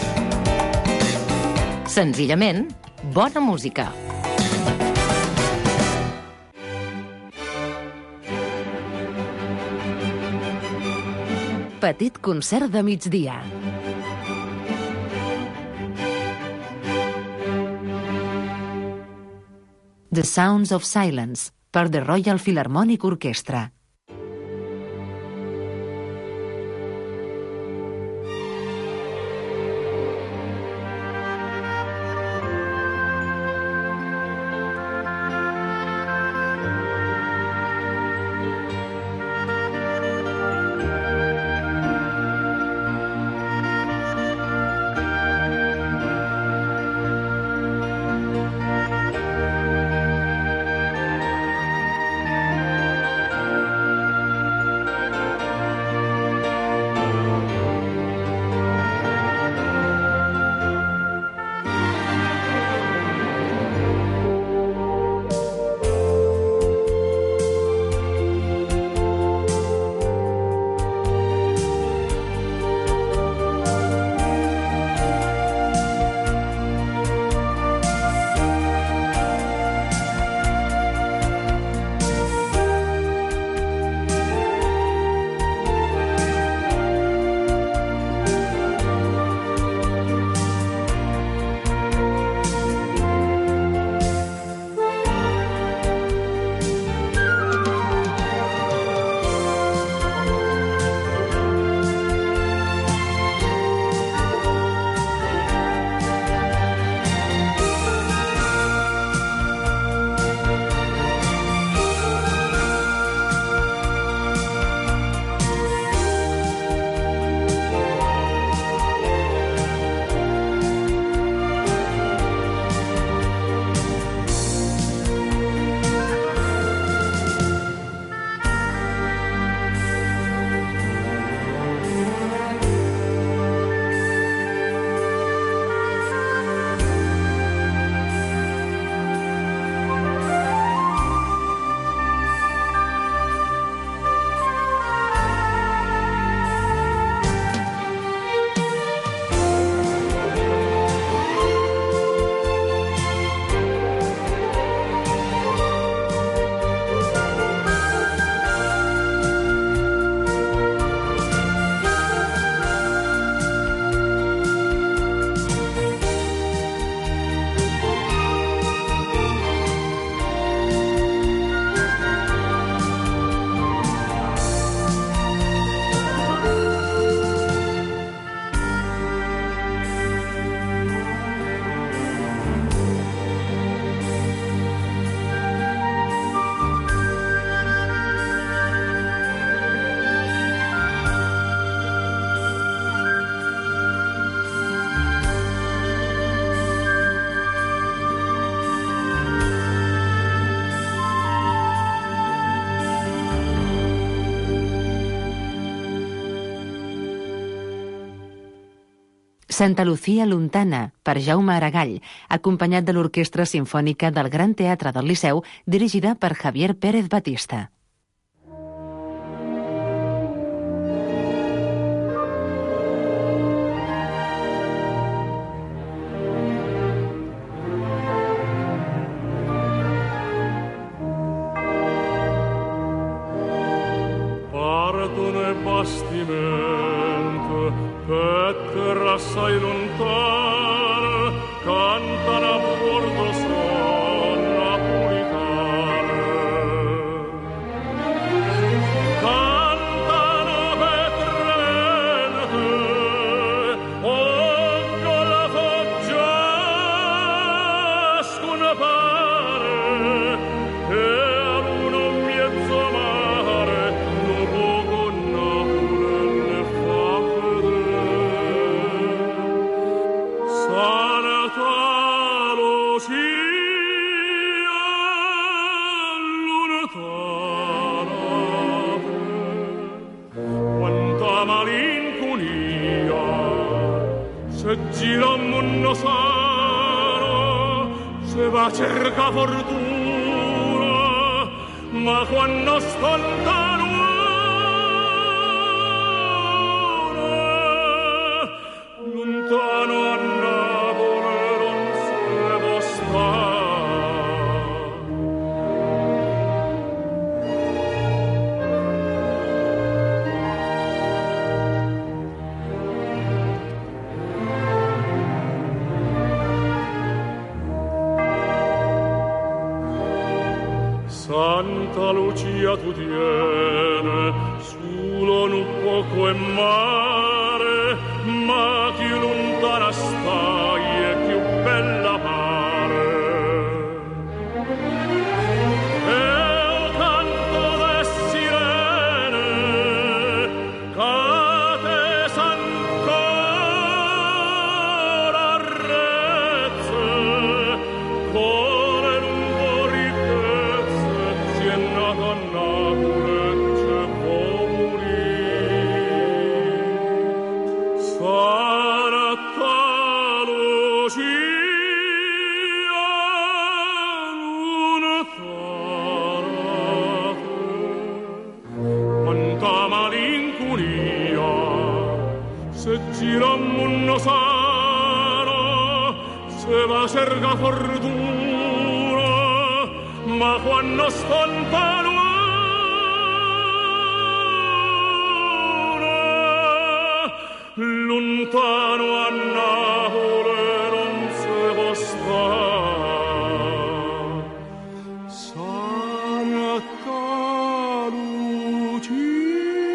[SPEAKER 13] Senzillament, bona música.
[SPEAKER 10] Petit concert de migdia. The Sounds of Silence, per The Royal Philharmonic Orchestra. Santa Lucía Lontana, per Jaume Aragall, acompanyat de l'Orquestra Simfònica del Gran Teatre del Liceu, dirigida per Javier Pérez Batista.
[SPEAKER 9] Partune bastiment assai lontana, cantano a bordo son napolitane. Cantano vetramente, onde la foggia scuna pare, e a l'uno mezzo mare, lo poco Napoli ne fa vedere. Sanatalo sia l'unità, quanta malinconia, se gira un mondo sano, se va a cerca fortuna, ma quando scontano lontano a Napoli non se può stare. Santa Lucia tu tiene, solo un poco e mare, ma più lontana stai e più bella pare. E il canto delle sirene, che te s'ancora arrezze, cuore lungo ripezze, si è nato a Napoli e ci può morire. Santa Lucia, l'unità, quanta malinconia, se gira un mondo sano, se va a cerca fortuna, ma quando scontano lontano a Napoli non si può stare. Santa Lucia,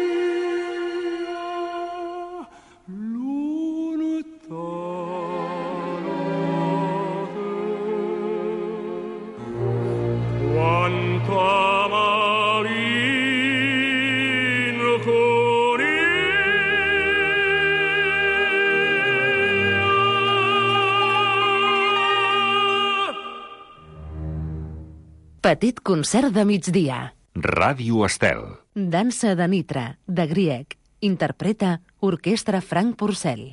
[SPEAKER 9] l'unità, quanta
[SPEAKER 10] Petit concert de migdia.
[SPEAKER 11] Ràdio Estel.
[SPEAKER 10] Dansa de Nitra, de Grieg. Interpreta Orquestra Frank Purcell.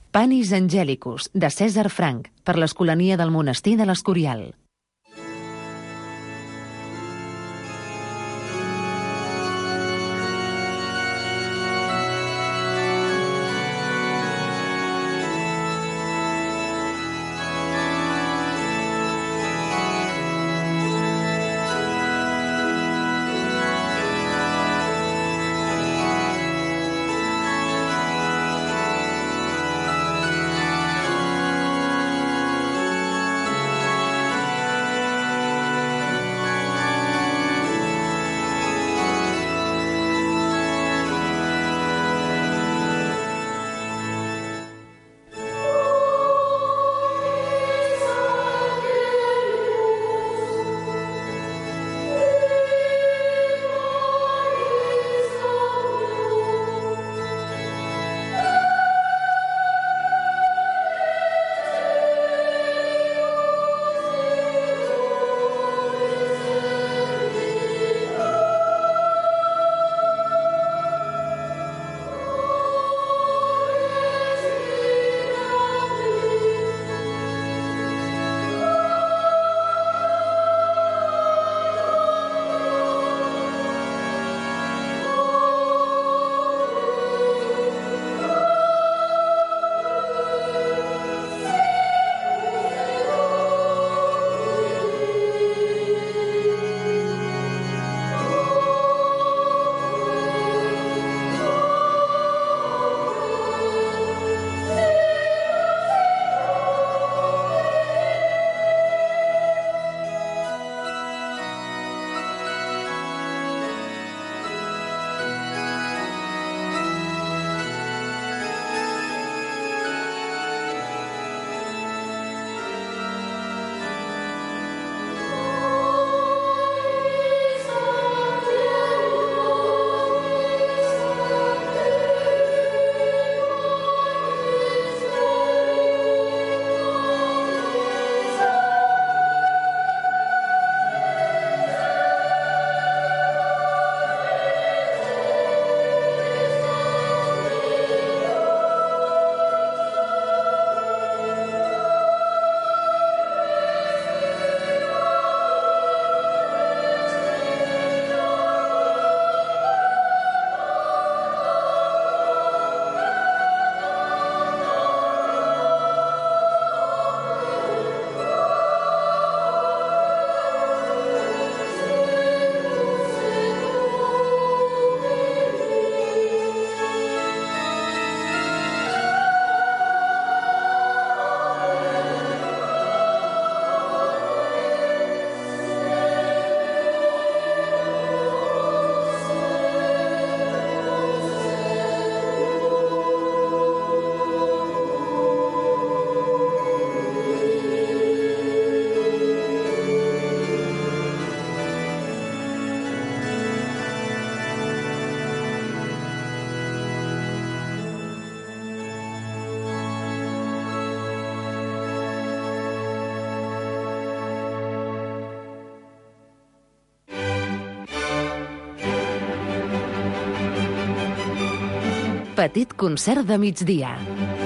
[SPEAKER 10] Panis Angelicus, de Cèsar Franc, per l'Escolania del Monestir de l'Escorial. Petit concert de migdia.